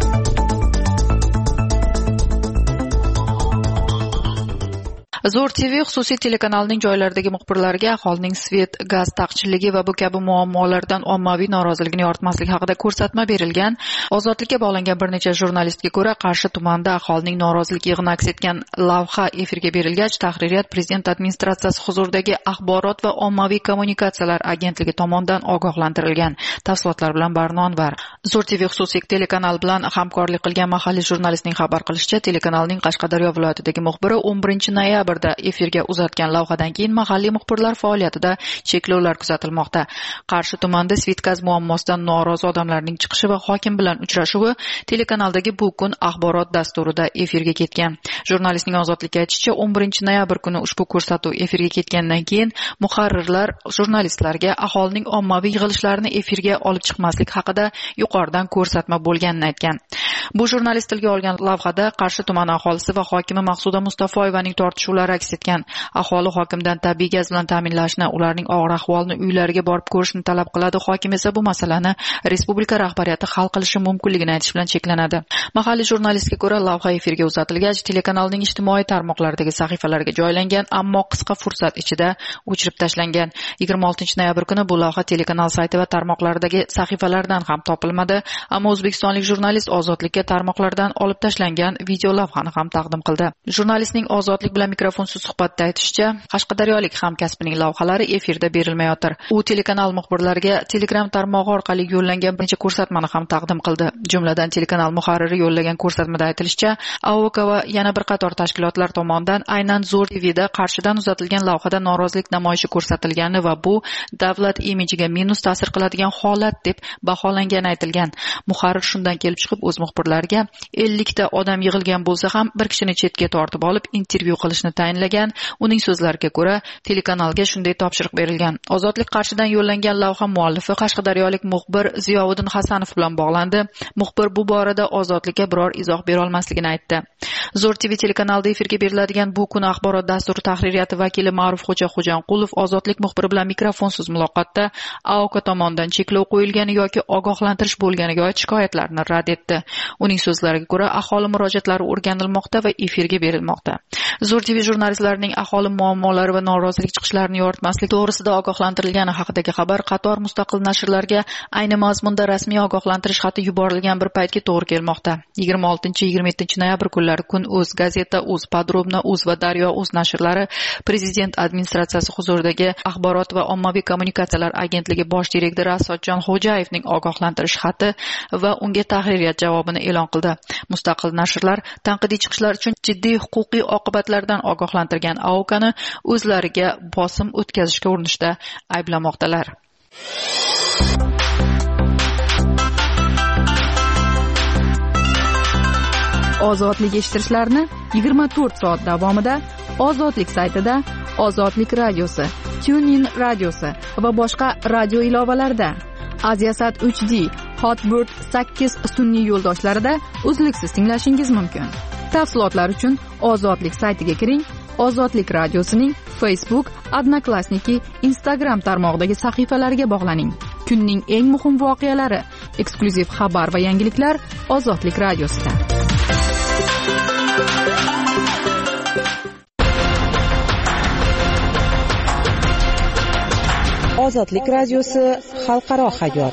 Zo'r T V xususiy telekanalning joylaridagi muxbirlarga aholining svet, gaz taqchilligi va bu kabi muammolardan ommaviy noroziligini yoritmaslik haqida ko'rsatma berilgan. Ozodlikka bog'langan bir necha jurnalistga ko'ra, Qarshi tumanida aholining norozilik yig'ini aks etgan lavha efirga berilgach, tahririyat prezident administratsiyasi huzuridagi axborot va ommaviy kommunikatsiyalar agentligi tomonidan ogohlantirilgan. Tafsilotlar bilan Barnon var. Zo'r T V xususiy telekanal bilan hamkorlik qilgan mahalliy jurnalistning xabar qilishicha, telekanalning Qashqadaryo viloyatidagi muxbiri o'n birinchi noyabr efirga uzatgan lavhadan keyin mahalliy muxbirlar faoliyatida cheklovlar kuzatilmoqda. Qarshi tumanida Svetgaz muammosidan norozi odamlarning chiqishi va hokim bilan uchrashuvi telekanaldagi bu kun axborot dasturida efirga ketgan. Jurnalistning Ozodlikka aytishicha, o'n birinchi noyabr kuni ushbu ko'rsatuv efirga ketgandan keyin muharrirlar jurnalistlarga aholining ommaviy yig'ilishlarini efirga olib chiqmaslik haqida yuqoridan ko'rsatma bo'lganini aytgan. Bu jurnalist tilga olgan lavhada Qarshi tumani aholisi va hokimi Maqsuda Mustafoyevaning tortishuvlari aks etgan. Aholi hokimdan tabiiy gaz bilan ta'minlashni, ularning og'ir ahvolini uylariga borib ko'rishni talab qiladi. Hokim esa bu masalani respublika rahbariyati hal qilishi mumkinligini aytish bilan cheklanadi. Mahalliy jurnalistga ko'ra, lavha efirga uzatilgach, telekanalning ijtimoiy tarmoqlardagi sahifalarga joylangan, ammo qisqa fursat ichida o'chirib tashlangan. yigirma oltinchi noyabr kuni bu lavha telekanal sayti va tarmoqlardagi sahifalardan ham topilmadi, ammo o'zbekistonlik jurnalist Ozodlikka tarmoqlardan olib tashlangan video lavhani ham taqdim qildi. Jurnalistning Ozodlik bilan mikrofonsiz suhbatda aytishicha, qashqadaryolik hamkasbining lavhalari efirda berilmayotir. U telekanal muxbirlariga Telegram tarmog'i orqali yo'llangan bir necha ko'rsatmani ham taqdim qildi. Jumladan telekanal muharriri yo'llagan ko'rsatmada aytilishicha, A O K va yana bir qator tashkilotlar tomonidan aynan Zo'r T V'da Qarshidan uzatilgan lavhada norozilik namoyishi ko'rsatilgani va bu davlat imijiga minus ta'sir qiladigan holat deb baholangani aytilgan. Muharrir shundan kelib chiqib o'z muxbirlariga ellik ta odam yig'ilgan bo'lsa ham bir kishini chetga tortib olib intervyu qilishni tayinlagan. Uning so'zlariga ko'ra, telekanalga shunday topshiriq berilgan. Ozodlik Qarshidan yo'llangan lavha muallifi qashqadaryolik muxbir Ziyovuddin Hasanov bilan bog'landi. Muxbir bu borada Ozodlikka biror izoh bera olmasligini aytdi. Zo'r T V telekanalida efirga beriladigan bu kun axborot dasturi tahririyati vakili Ma'rufxo'ja Xo'janqulov Ozodlik muxbiri bilan mikrofonsiz muloqotda A O K tomonidan cheklov qo'yilgani yoki ogohlantirish bo'lganiga oid shikoyatlarni rad etdi. Uning so'zlariga ko'ra, aholi murojaatlari o'rganilmoqda va efirga berilmoqda. Zo'r T V jurnalistlarining aholi muammolari va norozilik chiqishlarini yoritmaslik to'g'risida ogohlantirilgani haqidagi xabar qator mustaqil nashrlarga ayni mazmunda rasmiy ogohlantirish xati yuborilgan bir paytga to'g'ri kelmoqda. yigirma oltinchi yigirma yettinchi noyabr kunlari Kun Uz gazeta, Uz Podrobno, Uz va Daryo Uz nashrlari prezident administratsiyasi huzuridagi axborot va ommaviy kommunikatsiyalar agentligi bosh direktori Asodjon Xo'jayevning ogohlantirish xati va unga tahririyat javobini e'lon qildi. Mustaqil nashrlar tanqidiy chiqishlar uchun jiddiy huquqiy oqibatlardan ogohlantirgan A O K'ni o'zlariga bosim o'tkazishga urinishda ayblamoqdalar. Ozodlik eshittirishlarini yigirma to'rt soat davomida Ozodlik saytida, Ozodlik radiosi, TuneIn radiosi va boshqa radio ilovalarda. Aziasat uch D, Hotbird sakkiz sun'iy yo'ldoshlarida uzluksiz tinglashingiz mumkin. Tafsilotlar uchun Ozodlik saytiga kiring. Ozodlik radiosining Facebook, Odnoklassniki, Instagram tarmog'idagi sahifalariga bog'laning. Kunning eng muhim voqealari, eksklyuziv xabar va yangiliklar Ozodlik radiosida. Ozodlik radiosi xalqaro hayot.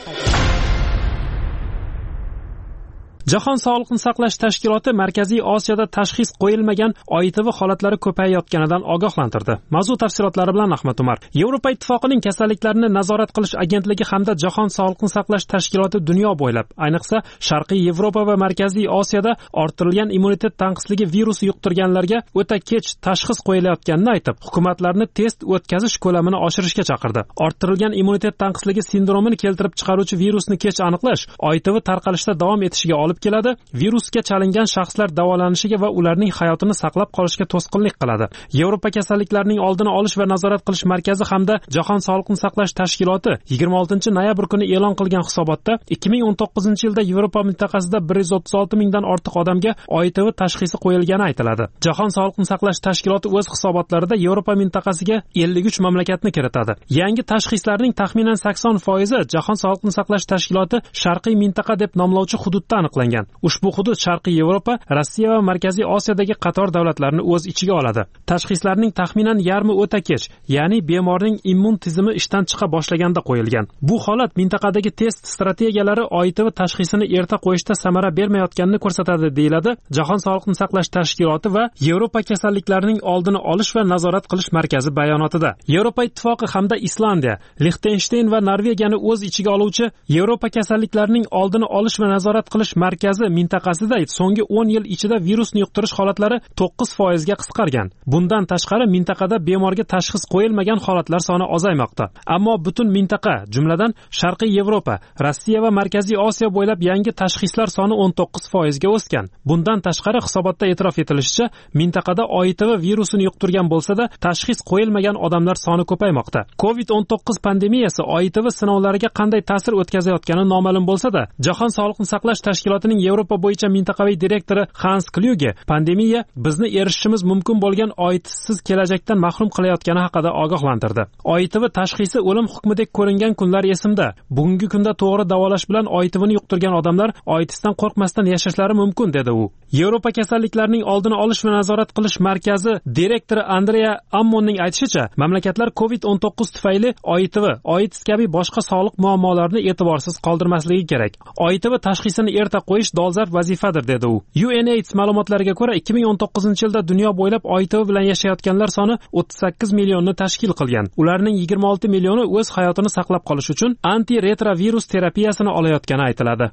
Jahon sog'liqni saqlash tashkiloti Markaziy Osiyoda tashxis qo'yilmagan O I T V holatlari ko'payayotganidan ogohlantirdi. Mavzu tafsilotlari bilan Ahmad Umar. Yevropa ittifoqining kasalliklarni nazorat qilish agentligi hamda Jahon sog'liqni saqlash tashkiloti dunyo bo'ylab, ayniqsa Sharqiy Yevropa va Markaziy Osiyoda orttirilgan immunitet tanqisligi virusi yuqtirganlarga o'ta kech tashxis qo'yilayotganini aytib, hukumatlarni test o'tkazish ko'lamini oshirishga chaqirdi. Orttirilgan immunitet tanqisligi sindromini keltirib chiqaruvchi virusni kech aniqlash O I T V tarqalishda davom etishiga olib keladi. Virusga chalingan shaxslar davolanishiga va ularning hayotini saqlab qolishga to'sqinlik qiladi. Yevropa kasalliklarning oldini olish va nazorat qilish markazi hamda Jahon sog'liqni saqlash tashkiloti yigirma oltinchi noyabr kuni e'lon qilgan hisobotda ikki ming o'n to'qqizinchi yilda Yevropa mintaqasida bir yuz o'ttiz olti mingdan ortiq odamga O I T V tashxisi qo'yilgani aytiladi. Jahon sog'liqni saqlash tashkiloti o'z hisobotlarida Yevropa mintaqasiga ellik uch mamlakatni kiritadi. Yangi tashxislarning taxminan sakson foizi Jahon sog'liqni saqlash tashkiloti Sharqiy mintaqa deb nomlovchi hududda aniqlangan. Ushbu hudud Sharqiy Yevropa, Rossiya va Markaziy Osiyodagi qator davlatlarni o'z ichiga oladi. Tashxislarning taxminan yarmi o'ta kech, ya'ni bemorning immun tizimi ishdan chiqa boshlaganda qo'yilgan. Bu holat mintaqadagi test strategiyalari O I T V tashxisini erta qo'yishda samara bermayotganini ko'rsatadi, deyiladi Jahon sog'liqni saqlash tashkiloti va Yevropa kasalliklarining oldini olish va nazorat qilish markazi bayonotida. Yevropa ittifoqi hamda Islandiya, Liechtenstein va Norvegiyani o'z ichiga oluvchi Yevropa kasalliklarining oldini olish va nazorat qilish markazi mintaqasida so'nggi o'n yil ichida virusni yuqtirish holatlari to'qqiz foiz ga qisqargan. Bundan tashqari mintaqada bemorga tashxis qo'yilmagan holatlar soni ozaymoqda. Ammo butun mintaqa, jumladan Sharqiy Yevropa, Rossiya va Markaziy Osiyo bo'ylab yangi tashxislar soni o'n to'qqiz foiz ga o'sgan. Bundan tashqari hisobotda e'tirof etilishicha, mintaqada O I T V virusini yuqtirgan bo'lsa-da, tashxis qo'yilmagan odamlar soni ko'paymoqda. covid o'n to'qqiz pandemiyasi O I T V sinovlariga qanday ta'sir o'tkazayotgani noma'lum bo'lsa-da, Jahon sog'liqni saqlash tashkilotining Yevropa bo'yicha mintaqaviy direktori Hans Kluge pandemiya bizni erishishimiz mumkin bo'lgan O I T siz kelajakdan mahrum qilayotgani haqida ogohlantirdi. O I T V tashxisi o'lim hukmidek ko'ringan kunlar esimda. Bugungi kunda to'g'ri davolash bilan O I T Vni yuqtirgan odamlar O I T dan qo'rqmasdan yashashlari mumkin, dedi u. Yevropa kasalliklarining oldini olish va nazorat qilish markazi direktori Andrea Ammonning aytishicha, mamlakatlar covid o'n to'qqiz tufayli O I T V, O I T kabi boshqa sog'liq muammolarini e'tiborsiz qoldirmasligi kerak. O I T V tashxisini erta qo'yish dolzarb vazifadir, dedi u. UNAIDS ma'lumotlariga ko'ra, ikki ming o'n to'qqizinchi yilda dunyo bo'ylab O I T V bilan yashayotganlar soni o'ttiz sakkiz millionni tashkil qilgan. Ularning yigirma olti millioni o'z hayotini saqlab qolish uchun antiretrovirus terapiyasini olayotgani aytiladi.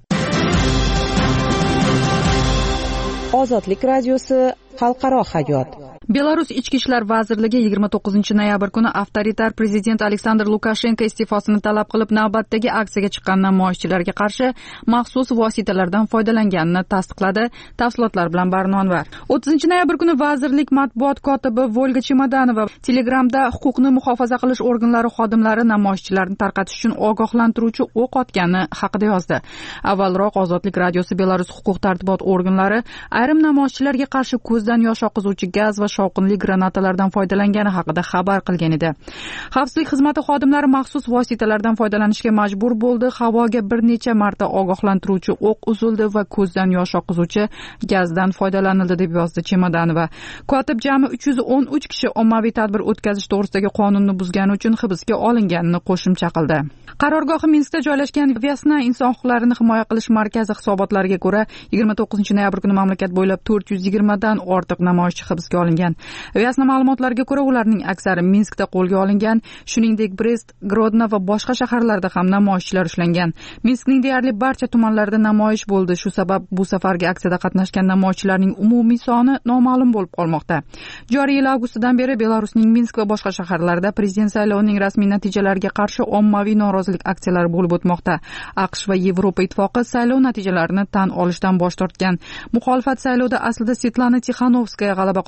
Ozodlik radiosi xalqaro hayot. Belarus ichki ishlar vazirligi yigirma to'qqizinchi noyabr kuni avtoritar prezident Aleksandr Lukashenko iste'fosini talab qilib navbatdagi aksiyaga chiqqan namoyishchilarga qarshi maxsus vositalardan foydalanganini tasdiqladi. Tafsilotlar bilan Barnonvar. o'ttizinchi noyabr kuni vazirlik matbuot kotibi Volga Chemodanova Telegramda huquqni muhofaza qilish organlari xodimlari namoyishchilarni tarqatish uchun ogohlantiruvchi o'q otgani haqida yozdi. Avvalroq Ozodlik radiosi Belarus huquq tartibot organlari ayrim namoyishchilarga qarshi ko'zdan yosh oqizuvchi gaz va shovqinli granatalardan foydalangani haqida xabar qilgan edi. Xavfsizlik xizmati xodimlari maxsus vositalardan foydalanishga majbur bo'ldi. Havoga bir necha marta ogohlantiruvchi o'q uzildi va ko'zdan yosh oqizuvchi gazdan foydalanildi, deb yozdi Chemodanova. Kotib jami uch yuz o'n uch kishi ommaviy tadbir o'tkazish to'g'risidagi qonunni buzgani uchun hibsga olinganini qo'shimcha qildi. Qarorgohi Minskda joylashgan Vyasna inson huquqlarini himoya qilish markazi hisobotlariga ko'ra, yigirma to'qqizinchi noyabr kuni mamlakat bo'ylab to'rt yuz yigirma dan ortiq namoyishchi hibsga olingan. Vyasna ma'lumotlariga ko'ra, ularning aksari Minskda qo'lga olingan, shuningdek Brest, Grodno va boshqa shaharlarda ham namoyishchilar ushlangan. Minskning deyarli barcha tumanlarida namoyish bo'ldi. Shu sabab bu safargi aksiyada qatnashgan namoyishchilarning umumiy soni noma'lum bo'lib qolmoqda. Joriy yil avgustidan beri Belarusning Minsk va boshqa shaharlarida prezident saylovining rasmiy natijalariga qarshi ommaviy norozilik aksiyalari bo'lib o'tmoqda. AQSh va Yevropa ittifoqi saylov natijalarini tan olishdan bosh tortgan. Muxolifat saylovda aslida Svetlana Tixanovskaya g'alaba qozonganini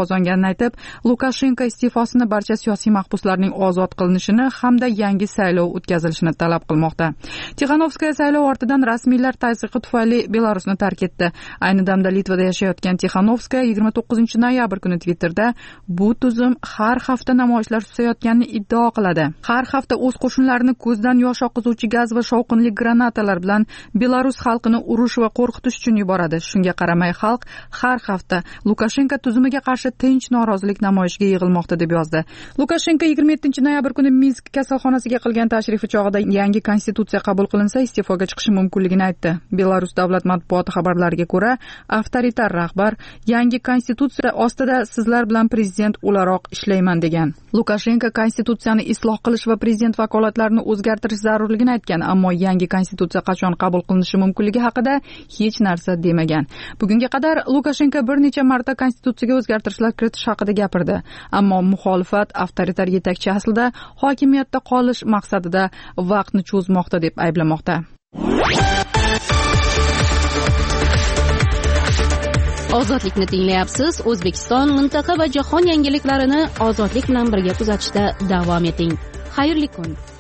ekanini aytib, Lukashenko iste'fosini, barcha siyosiy mahbuslarning ozod qilinishini hamda yangi saylov o'tkazilishini talab qilmoqda. Tixanovskaya saylov ortidan rasmiylar tazyiqi tufayli Belarusni tark etdi. Ayni damda Litvada yashayotgan Tixanovskaya yigirma to'qqizinchi noyabr kuni Twitterda bu tuzum har hafta namoyishlar susayotganini iddao qiladi. Har hafta o'z qo'shinlarini ko'zdan yosh oqizuvchi gaz va shovqinli granatalar bilan Belarus xalqini urush va qo'rqitish uchun yuboradi. Shunga qaramay xalq har hafta Lukashenko tuzumiga qarshi tinch norozilik namoyishiga yig'ilmoqda deb yozdi. Lukashenko yigirma yettinchi noyabr kuni Minsk kasalxonasiga qilgan tashrifi chog'ida yangi konstitutsiya qabul qilinsa iste'foga chiqishi mumkinligini aytdi. Belarus davlat matbuoti xabarlariga ko'ra, avtoritar rahbar yangi konstitutsiya ostida sizlar bilan prezident o'laroq ishlayman degan. Lukashenko konstitutsiyani isloh qilish va prezident vakolatlarini o'zgartirish zarurligini aytgan, ammo yangi konstitutsiya qachon qabul qilinishi mumkinligi haqida hech narsa demagan. Bugunga qadar Lukashenko bir necha marta konstitutsiyaga o'zgartirishlar kiritish haqida gapirdi, ammo muxolifat avtoritar yetakchi aslida hokimiyatda qolish maqsadida vaqtni cho'zmoqda deb ayblamoqda. Ozodlikni tinglayapsiz. O'zbekiston, mintaqa va jahon yangiliklarini ozodlik bilan birga kuzatishda davom eting. Xayrli kun.